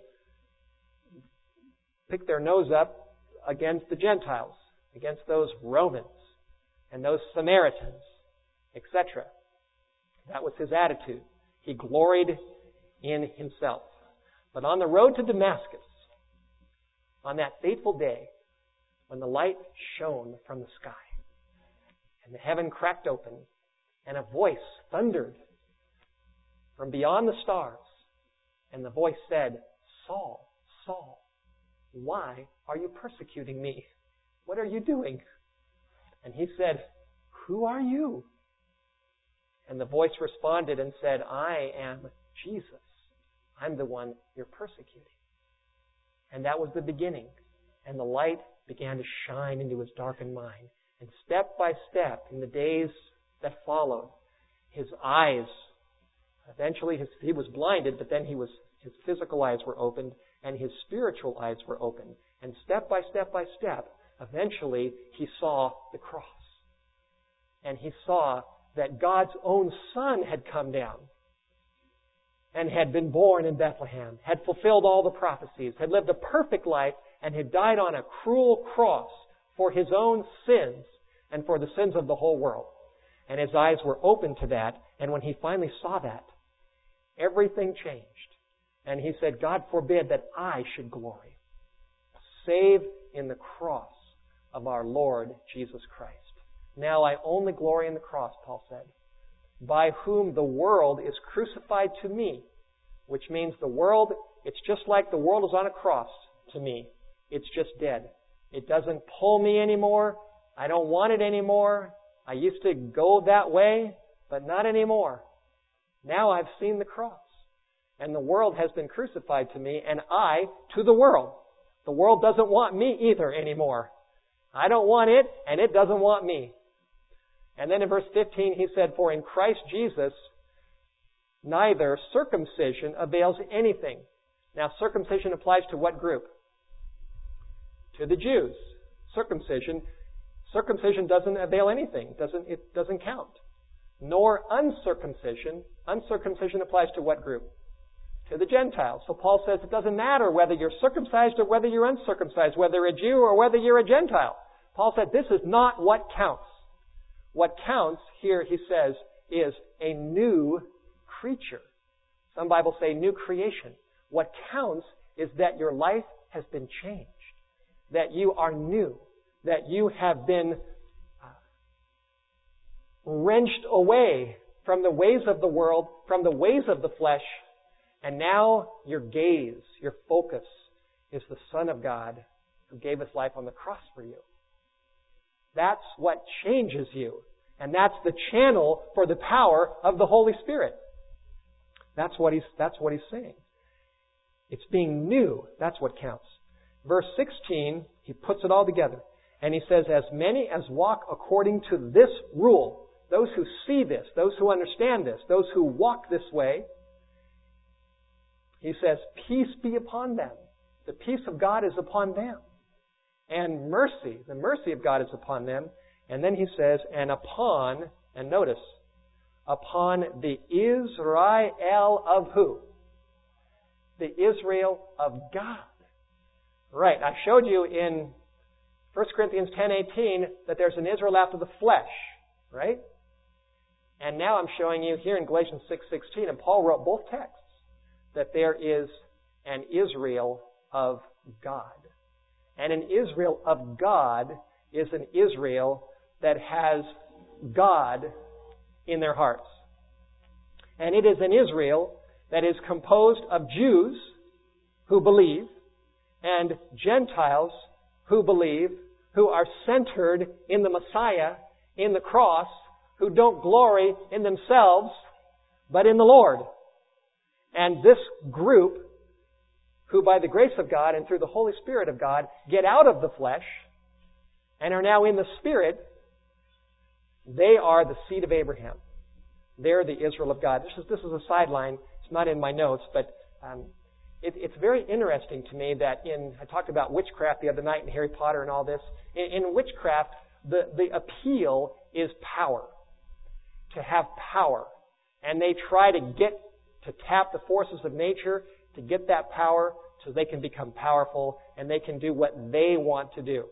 picked their nose up against the Gentiles, against those Romans and those Samaritans, etc. That was his attitude. He gloried in himself. But on the road to Damascus, on that fateful day, when the light shone from the sky, and the heaven cracked open, and a voice thundered from beyond the stars, and the voice said, "Saul, Saul, why are you persecuting me? What are you doing?" And he said, "Who are you?" And the voice responded and said, "I am Jesus. I'm the one you're persecuting." And that was the beginning. And the light began to shine into his darkened mind. And step by step, in the days that followed, his eyes, eventually he was blinded, but then his physical eyes were opened, and his spiritual eyes were opened. And step by step by step, eventually he saw the cross. And he saw that God's own Son had come down and had been born in Bethlehem, had fulfilled all the prophecies, had lived a perfect life, and had died on a cruel cross for his own sins and for the sins of the whole world. And his eyes were open to that, and when he finally saw that, everything changed. And he said, "God forbid that I should glory, save in the cross of our Lord Jesus Christ. Now I only glory in the cross," Paul said, "by whom the world is crucified to me," which means the world, it's just like the world is on a cross. to me. It's just dead. It doesn't pull me anymore. I don't want it anymore. I used to go that way, but not anymore. Now I've seen the cross. And the world has been crucified to me, and I to the world. The world doesn't want me either anymore. I don't want it, and it doesn't want me. And then in verse 15 he said, for in Christ Jesus, neither circumcision avails anything. Now circumcision applies to what group? To the Jews. Circumcision doesn't avail anything. It doesn't count. Nor uncircumcision. Uncircumcision applies to what group? To the Gentiles. So Paul says it doesn't matter whether you're circumcised or whether you're uncircumcised, whether you're a Jew or whether you're a Gentile. Paul said this is not what counts. What counts here, he says, is a new creature. Some Bibles say new creation. What counts is that your life has been changed. That you are new. That you have been wrenched away from the ways of the world, from the ways of the flesh, and now your gaze, your focus is the Son of God who gave His life on the cross for you. That's what changes you. And that's the channel for the power of the Holy Spirit. That's what he's saying. It's being new. That's what counts. Verse 16, he puts it all together. And he says, as many as walk according to this rule, those who see this, those who understand this, those who walk this way, he says, peace be upon them. The peace of God is upon them. And mercy, the mercy of God is upon them. And then he says, and upon, and notice, upon the Israel of who? The Israel of God. Right, I showed you in 1 Corinthians 10:18 that there's an Israel after the flesh, right? And now I'm showing you here in Galatians 6:16, and Paul wrote both texts, that there is an Israel of God. And an Israel of God is an Israel that has God in their hearts. And it is an Israel that is composed of Jews who believe and Gentiles who believe, who are centered in the Messiah, in the cross, who don't glory in themselves, but in the Lord. And this group, who by the grace of God and through the Holy Spirit of God get out of the flesh and are now in the Spirit, they are the seed of Abraham. They're the Israel of God. This is a sideline. It's not in my notes, but it's very interesting to me that I talked about witchcraft the other night in Harry Potter and all this. In witchcraft, the appeal is power. To have power. And they try to tap the forces of nature to get that power so they can become powerful and they can do what they want to do.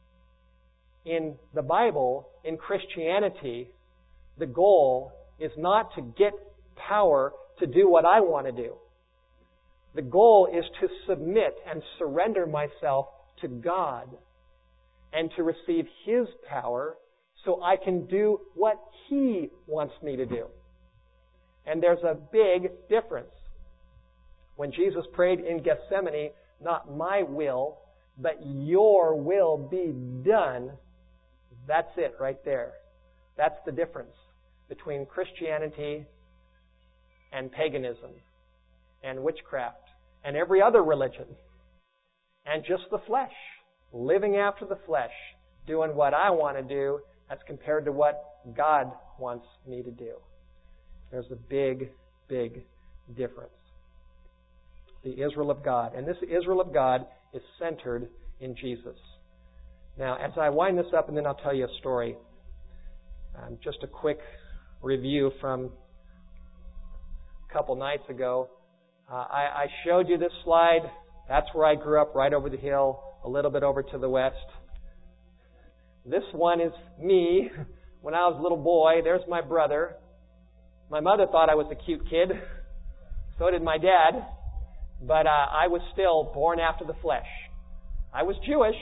In the Bible, in Christianity, the goal is not to get power to do what I want to do. The goal is to submit and surrender myself to God and to receive His power so I can do what He wants me to do. And there's a big difference. When Jesus prayed in Gethsemane, not my will, but your will be done, that's it right there. That's the difference between Christianity and paganism and witchcraft and every other religion and just the flesh, living after the flesh, doing what I want to do as compared to what God wants me to do. There's a big, big difference. The Israel of God. And this Israel of God is centered in Jesus. Now, as I wind this up, and then I'll tell you a story. Just a quick review from a couple nights ago. I showed you this slide. That's where I grew up, right over the hill, a little bit over to the west. This one is me when I was a little boy. There's my brother. My mother thought I was a cute kid. So did my dad. But I was still born after the flesh. I was Jewish.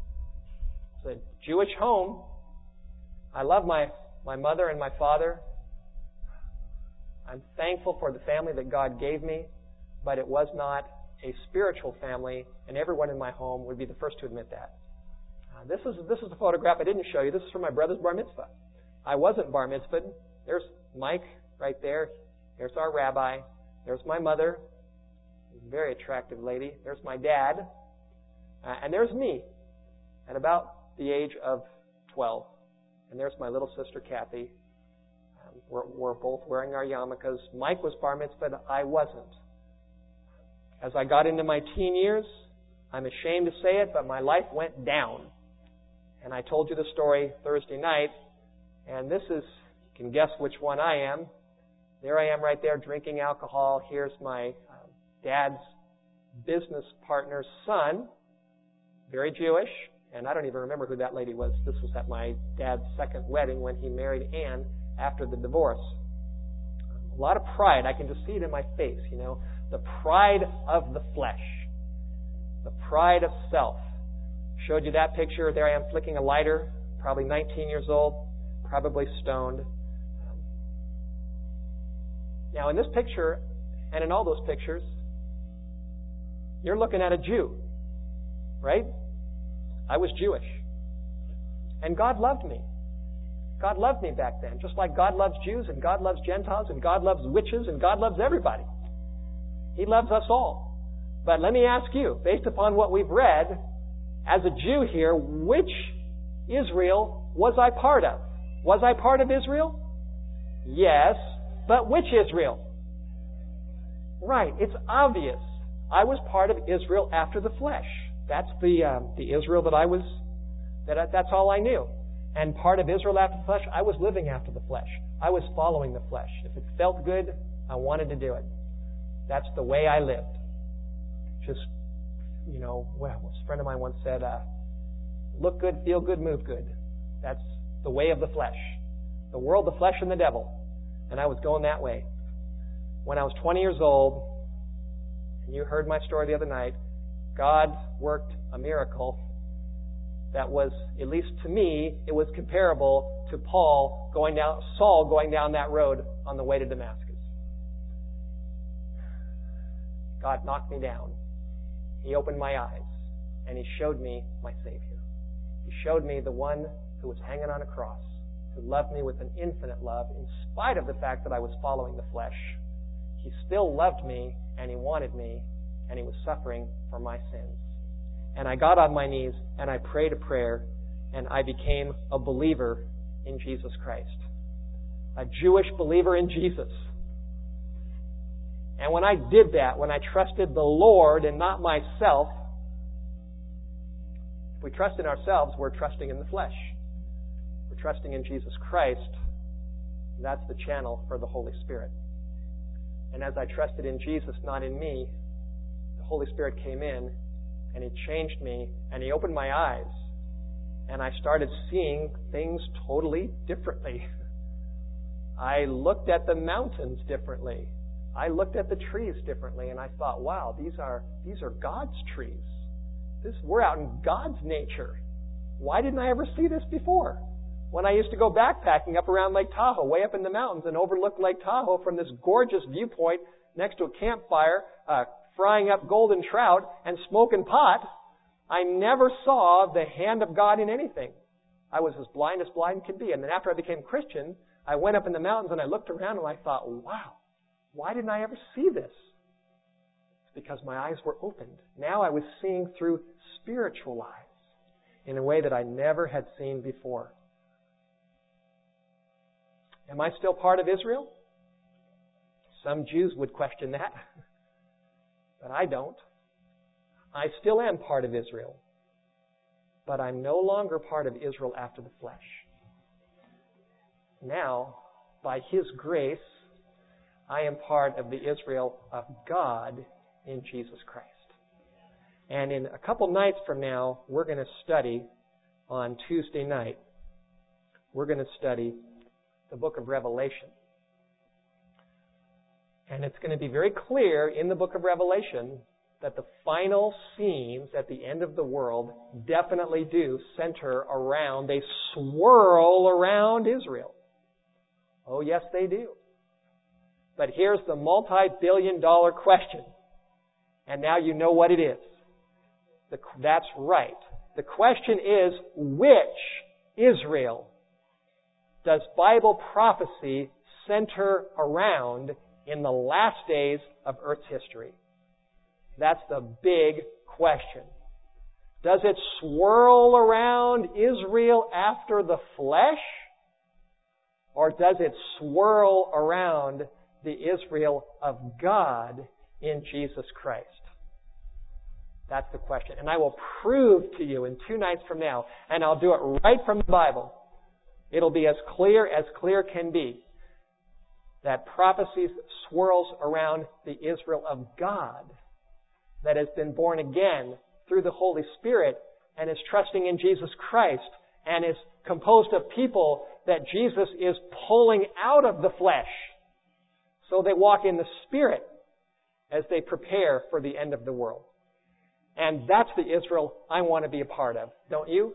It's a Jewish home. I love my mother and my father. I'm thankful for the family that God gave me, but it was not a spiritual family, and everyone in my home would be the first to admit that. This is a photograph I didn't show you. This is from my brother's bar mitzvah. I wasn't bar mitzvahed. There's Mike right there. There's our rabbi. There's my mother, a very attractive lady. There's my dad. And there's me at about the age of 12. And there's my little sister, Kathy. We're both wearing our yarmulkes. Mike was bar mitzvahed. I wasn't. As I got into my teen years, I'm ashamed to say it, but my life went down. And I told you the story Thursday night, and this is, you can guess which one I am. There I am right there drinking alcohol. Here's my dad's business partner's son, very Jewish, and I don't even remember who that lady was. This was at my dad's second wedding when he married Ann after the divorce. A lot of pride. I can just see it in my face, the pride of the flesh, the pride of self. Showed you that picture. There I am flicking a lighter, probably 19 years old, probably stoned. Now in this picture, and in all those pictures, you're looking at a Jew, right? I was Jewish. And God loved me. God loved me back then, just like God loves Jews, and God loves Gentiles, and God loves witches, and God loves everybody. He loves us all. But let me ask you, based upon what we've read, as a Jew here, which Israel was I part of? Was I part of Israel? Yes, but which Israel? Right, it's obvious. I was part of Israel after the flesh. That's the Israel that I was. That's all I knew. And part of Israel after the flesh, I was living after the flesh. I was following the flesh. If it felt good, I wanted to do it. That's the way I lived. Just, a friend of mine once said, look good, feel good, move good. That's the way of the flesh. The world, the flesh, and the devil. And I was going that way. When I was 20 years old, and you heard my story the other night, God worked a miracle that was, at least to me, it was comparable to Saul going down that road on the way to Damascus. God knocked me down. He opened my eyes, and He showed me my Savior. He showed me the one who was hanging on a cross, who loved me with an infinite love, in spite of the fact that I was following the flesh. He still loved me, and He wanted me, and He was suffering for my sins. And I got on my knees, and I prayed a prayer, and I became a believer in Jesus Christ. A Jewish believer in Jesus. And when I did that, when I trusted the Lord and not myself, if we trust in ourselves, we're trusting in the flesh. We're trusting in Jesus Christ. That's the channel for the Holy Spirit. And as I trusted in Jesus, not in me, the Holy Spirit came in, and He changed me, and He opened my eyes, and I started seeing things totally differently. I looked at the mountains differently. I looked at the trees differently, and I thought, wow, these are God's trees. We're out in God's nature. Why didn't I ever see this before? When I used to go backpacking up around Lake Tahoe, way up in the mountains, and overlook Lake Tahoe from this gorgeous viewpoint next to a campfire, frying up golden trout and smoking pot, I never saw the hand of God in anything. I was as blind could be. And then after I became Christian, I went up in the mountains and I looked around and I thought, wow, why didn't I ever see this? It's because my eyes were opened. Now I was seeing through spiritual eyes in a way that I never had seen before. Am I still part of Israel? Some Jews would question that. But I don't. I still am part of Israel. But I'm no longer part of Israel after the flesh. Now, by His grace, I am part of the Israel of God in Jesus Christ. And in a couple nights from now, we're going to study on Tuesday night. We're going to study the book of Revelation. And it's going to be very clear in the book of Revelation that the final scenes at the end of the world definitely do center around, they swirl around Israel. Oh, yes, they do. But here's the multi-billion-dollar question. And now you know what it is. That's right. The question is, which Israel does Bible prophecy center around in the last days of Earth's history? That's the big question. Does it swirl around Israel after the flesh? Or does it swirl around the Israel of God in Jesus Christ? That's the question. And I will prove to you in 2 nights from now, and I'll do it right from the Bible. It'll be as clear can be, that prophecy swirls around the Israel of God that has been born again through the Holy Spirit and is trusting in Jesus Christ and is composed of people that Jesus is pulling out of the flesh so they walk in the Spirit as they prepare for the end of the world. And that's the Israel I want to be a part of, don't you?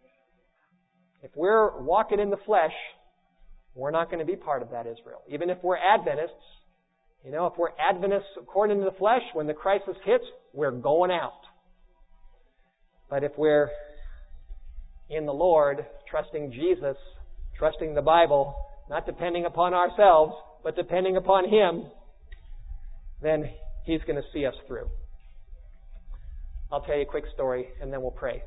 If we're walking in the flesh, we're not going to be part of that Israel. Even if we're Adventists, if we're Adventists according to the flesh, when the crisis hits, we're going out. But if we're in the Lord, trusting Jesus, trusting the Bible, not depending upon ourselves, but depending upon Him, then He's going to see us through. I'll tell you a quick story, and then we'll pray.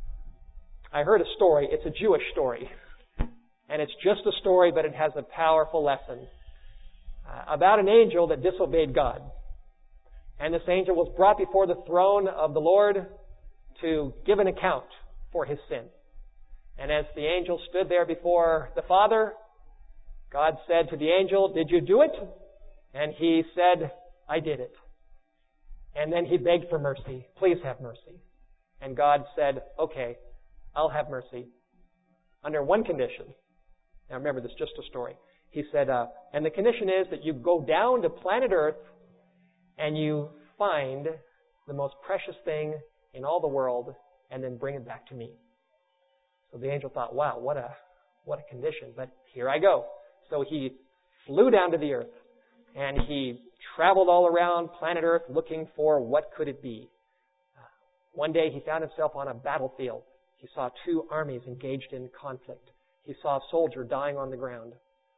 I heard a story. It's a Jewish story. And it's just a story, but it has a powerful lesson about an angel that disobeyed God. And this angel was brought before the throne of the Lord to give an account for his sin. And as the angel stood there before the Father, God said to the angel, "Did you do it?" And he said, "I did it." And then he begged for mercy. "Please have mercy." And God said, "Okay, I'll have mercy under one condition." Now remember, this is just a story. He said, and the condition is that you go down to planet Earth and you find the most precious thing in all the world and then bring it back to me. So the angel thought, wow, what a condition. But here I go. So he flew down to the earth and he traveled all around planet Earth looking for what could it be. One day he found himself on a battlefield. He saw two armies engaged in conflict. He saw a soldier dying on the ground.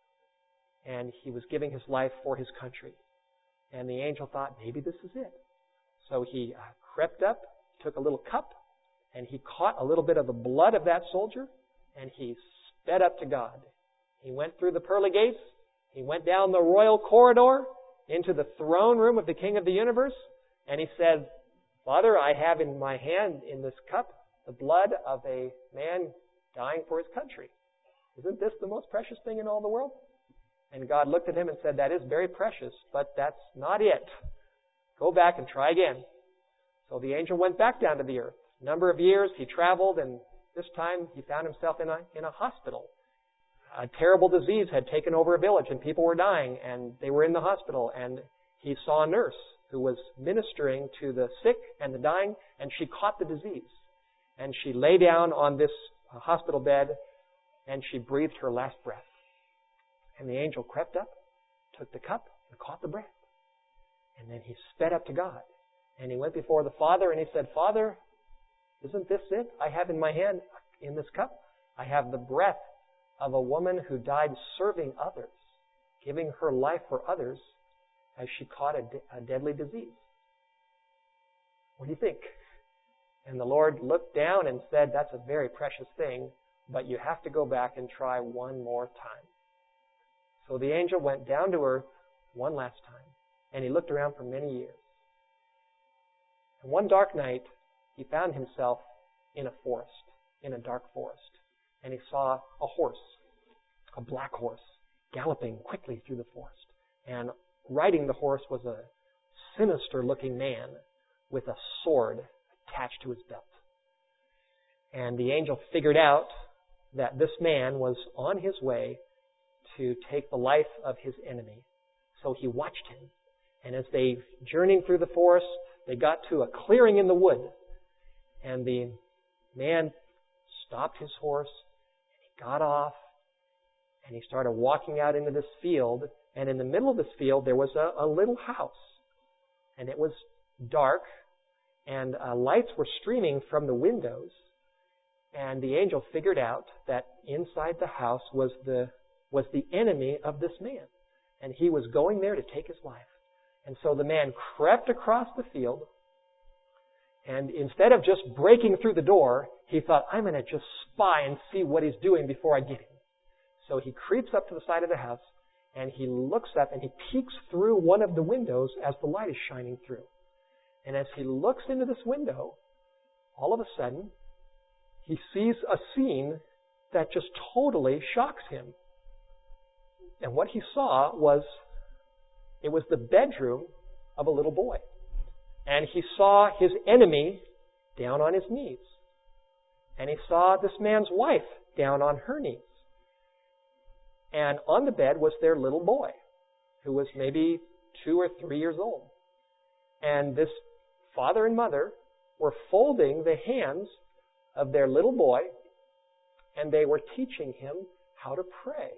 And he was giving his life for his country. And the angel thought, maybe this is it. So he crept up, took a little cup, and he caught a little bit of the blood of that soldier, and he sped up to God. He went through the pearly gates. He went down the royal corridor into the throne room of the King of the universe, and he said, "Father, I have in my hand, in this cup, the blood of a man dying for his country. Isn't this the most precious thing in all the world?" And God looked at him and said, "That is very precious, but that's not it. Go back and try again." So the angel went back down to the earth. A number of years he traveled, and this time he found himself in a hospital. A terrible disease had taken over a village, and people were dying, and they were in the hospital. And he saw a nurse who was ministering to the sick and the dying, and she caught the disease. And she lay down on this hospital bed, and she breathed her last breath. And the angel crept up, took the cup, and caught the breath. And then he sped up to God. And he went before the Father, and he said, "Father, isn't this it? I have in my hand, in this cup, I have the breath of a woman who died serving others, giving her life for others as she caught a deadly disease. What do you think?" And the Lord looked down and said, "That's a very precious thing, but you have to go back and try one more time." So the angel went down to earth one last time, and he looked around for many years. And one dark night, he found himself in a forest, in a dark forest, and he saw a horse, a black horse, galloping quickly through the forest. And riding the horse was a sinister-looking man with a sword attached to his belt. And the angel figured out that this man was on his way to take the life of his enemy. So he watched him. And as they journeyed through the forest, they got to a clearing in the wood. And the man stopped his horse, and he got off, and he started walking out into this field. And in the middle of this field, there was a little house. And it was dark, and lights were streaming from the windows. And the angel figured out that inside the house was the enemy of this man. And he was going there to take his life. And so the man crept across the field, and instead of just breaking through the door, he thought, I'm going to just spy and see what he's doing before I get him. So he creeps up to the side of the house, and he looks up and he peeks through one of the windows as the light is shining through. And as he looks into this window, all of a sudden, he sees a scene that just totally shocks him. And what he saw was the bedroom of a little boy. And he saw his enemy down on his knees. And he saw this man's wife down on her knees. And on the bed was their little boy, who was maybe 2 or 3 years old. And this father and mother were folding the hands of their little boy, and they were teaching him how to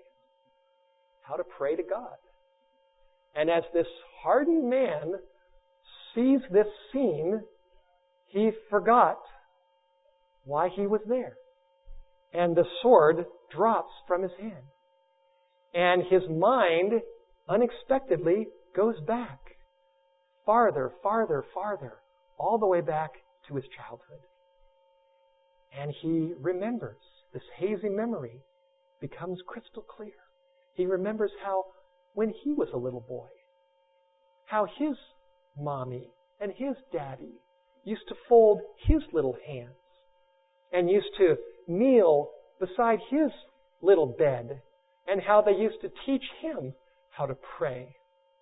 pray to God. And as this hardened man sees this scene, he forgot why he was there. And the sword drops from his hand. And his mind unexpectedly goes back. Farther, farther, farther, all the way back to his childhood. And he remembers. This hazy memory becomes crystal clear. He remembers how, when he was a little boy, how his mommy and his daddy used to fold his little hands and used to kneel beside his little bed, and how they used to teach him how to pray.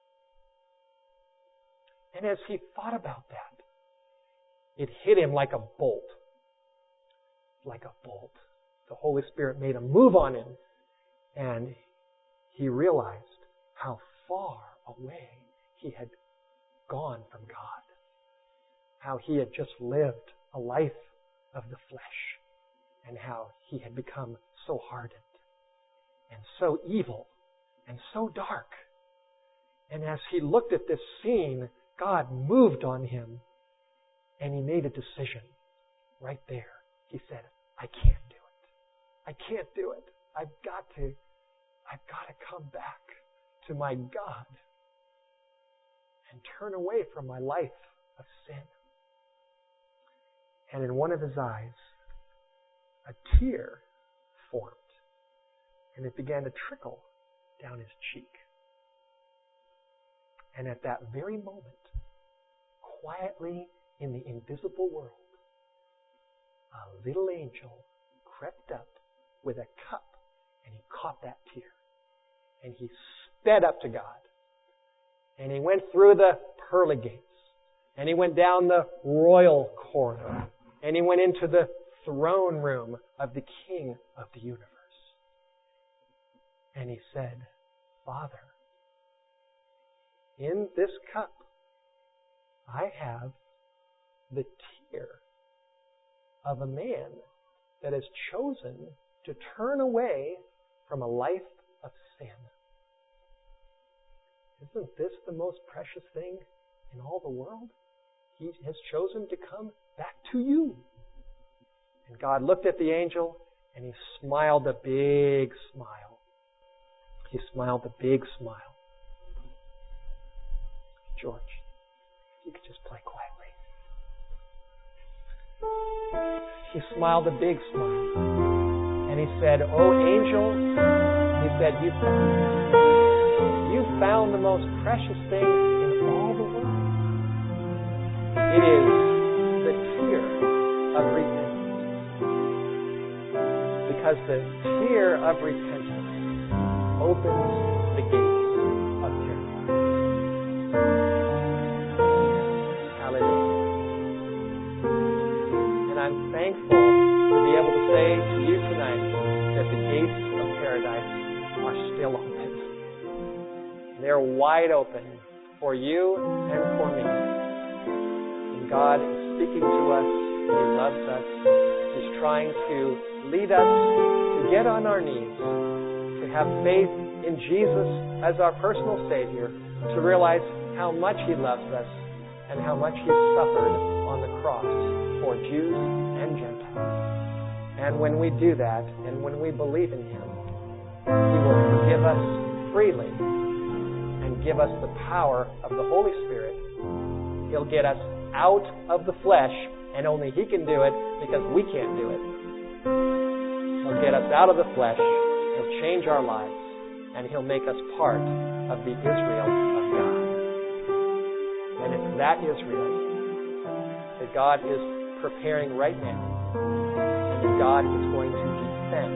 And as he thought about that, it hit him like a bolt. Like a bolt. The Holy Spirit made a move on him, and he realized how far away he had gone from God. How he had just lived a life of the flesh, and how he had become so hardened and so evil and so dark. And as he looked at this scene, God moved on him, and he made a decision right there. He said, I can't do it. I can't do it. I've got to come back to my God and turn away from my life of sin. And in one of his eyes, a tear formed, and it began to trickle down his cheek. And at that very moment, quietly in the invisible world, a little angel crept up with a cup, and he caught that tear. And he sped up to God. And he went through the pearly gates. And he went down the royal corridor. And he went into the throne room of the King of the universe. And he said, Father, in this cup, I have the tear of a man that has chosen to turn away from a life of sin. Isn't this the most precious thing in all the world? He has chosen to come back to you. And God looked at the angel, and he smiled a big smile. He smiled a big smile. George, if you could just play quietly. He smiled a big smile. And he said, Oh, angel, he said, you found the most precious thing in all the world. It is the tear of repentance. Because the tear of repentance opens the gates of paradise. Hallelujah. And I'm thankful to be able to say to you tonight that the gates of paradise are still open. They're wide open for you and for me. And God is speaking to us. He loves us. He's trying to lead us to get on our knees, to have faith in Jesus as our personal Savior, to realize how much He loves us, and how much He suffered on the cross for Jews and Gentiles. And when we do that, and when we believe in Him, He will forgive us freely and give us the power of the Holy Spirit. He'll get us out of the flesh, and only He can do it because we can't do it. He'll get us out of the flesh, He'll change our lives, and He'll make us part of the Israel of God. And it's that Israel that God is preparing right now, and that God is going to defend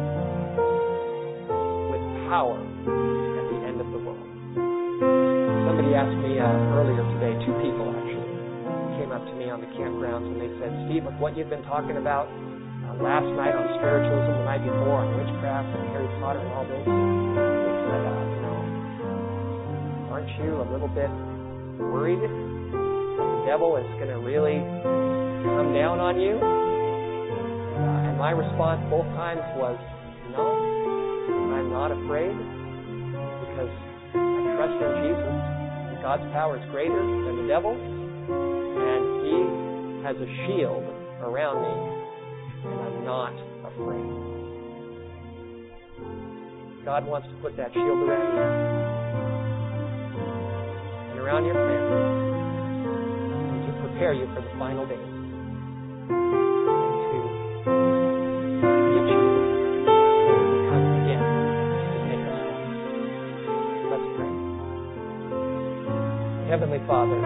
with power at the end of the world. Somebody asked me earlier today, two people actually, came up to me on the campgrounds and they said, Steve, with what you've been talking about last night on spiritualism, the night before on witchcraft and Harry Potter and all this, they said, aren't you a little bit worried that the devil is going to really come down on you? And my response both times was, no, I'm not afraid, because I trust in Jesus. God's power is greater than the devil, and He has a shield around me, and I'm not afraid. God wants to put that shield around you and around your family to prepare you for the final days, and to get you when He comes again to take us home. Let's pray. Heavenly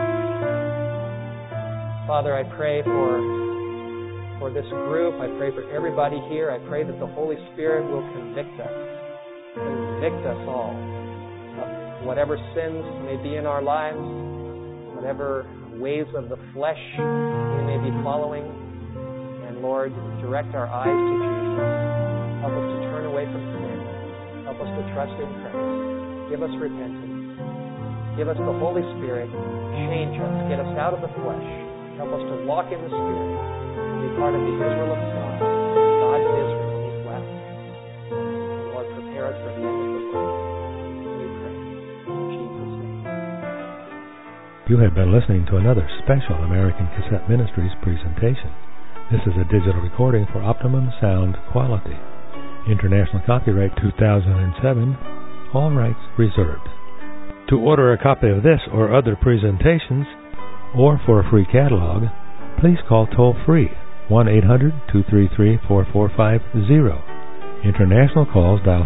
Father, I pray for this group. I pray for everybody here. I pray that the Holy Spirit will convict us all of whatever sins may be in our lives, whatever ways of the flesh we may be following. And Lord, direct our eyes to Jesus. Help us to turn away from sin. Help us to trust in Christ. Give us repentance. Give us the Holy Spirit. Change us. Get us out of the flesh. Help us to walk in the Spirit and be part of the Israel of God. God's Israel in these last days. Lord, prepare us for the end of the world. We pray. In Jesus' name. You have been listening to another special American Cassette Ministries presentation. This is a digital recording for optimum sound quality. International copyright 2007. All rights reserved. To order a copy of this or other presentations, or for a free catalog, please call toll-free 1-800-233-4450. International calls dial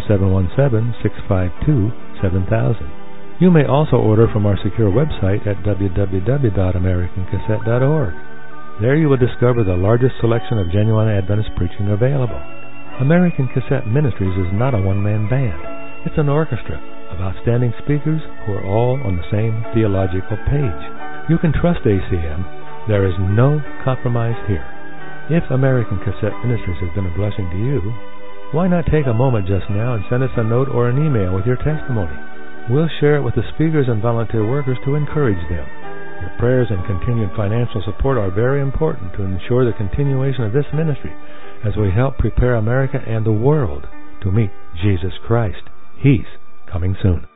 717-652-7000. You may also order from our secure website at www.americancassette.org. There you will discover the largest selection of genuine Adventist preaching available. American Cassette Ministries is not a one-man band. It's an orchestra of outstanding speakers who are all on the same theological page. You can trust ACM. There is no compromise here. If American Cassette Ministries has been a blessing to you, why not take a moment just now and send us a note or an email with your testimony? We'll share it with the speakers and volunteer workers to encourage them. Your prayers and continued financial support are very important to ensure the continuation of this ministry as we help prepare America and the world to meet Jesus Christ. He's coming soon.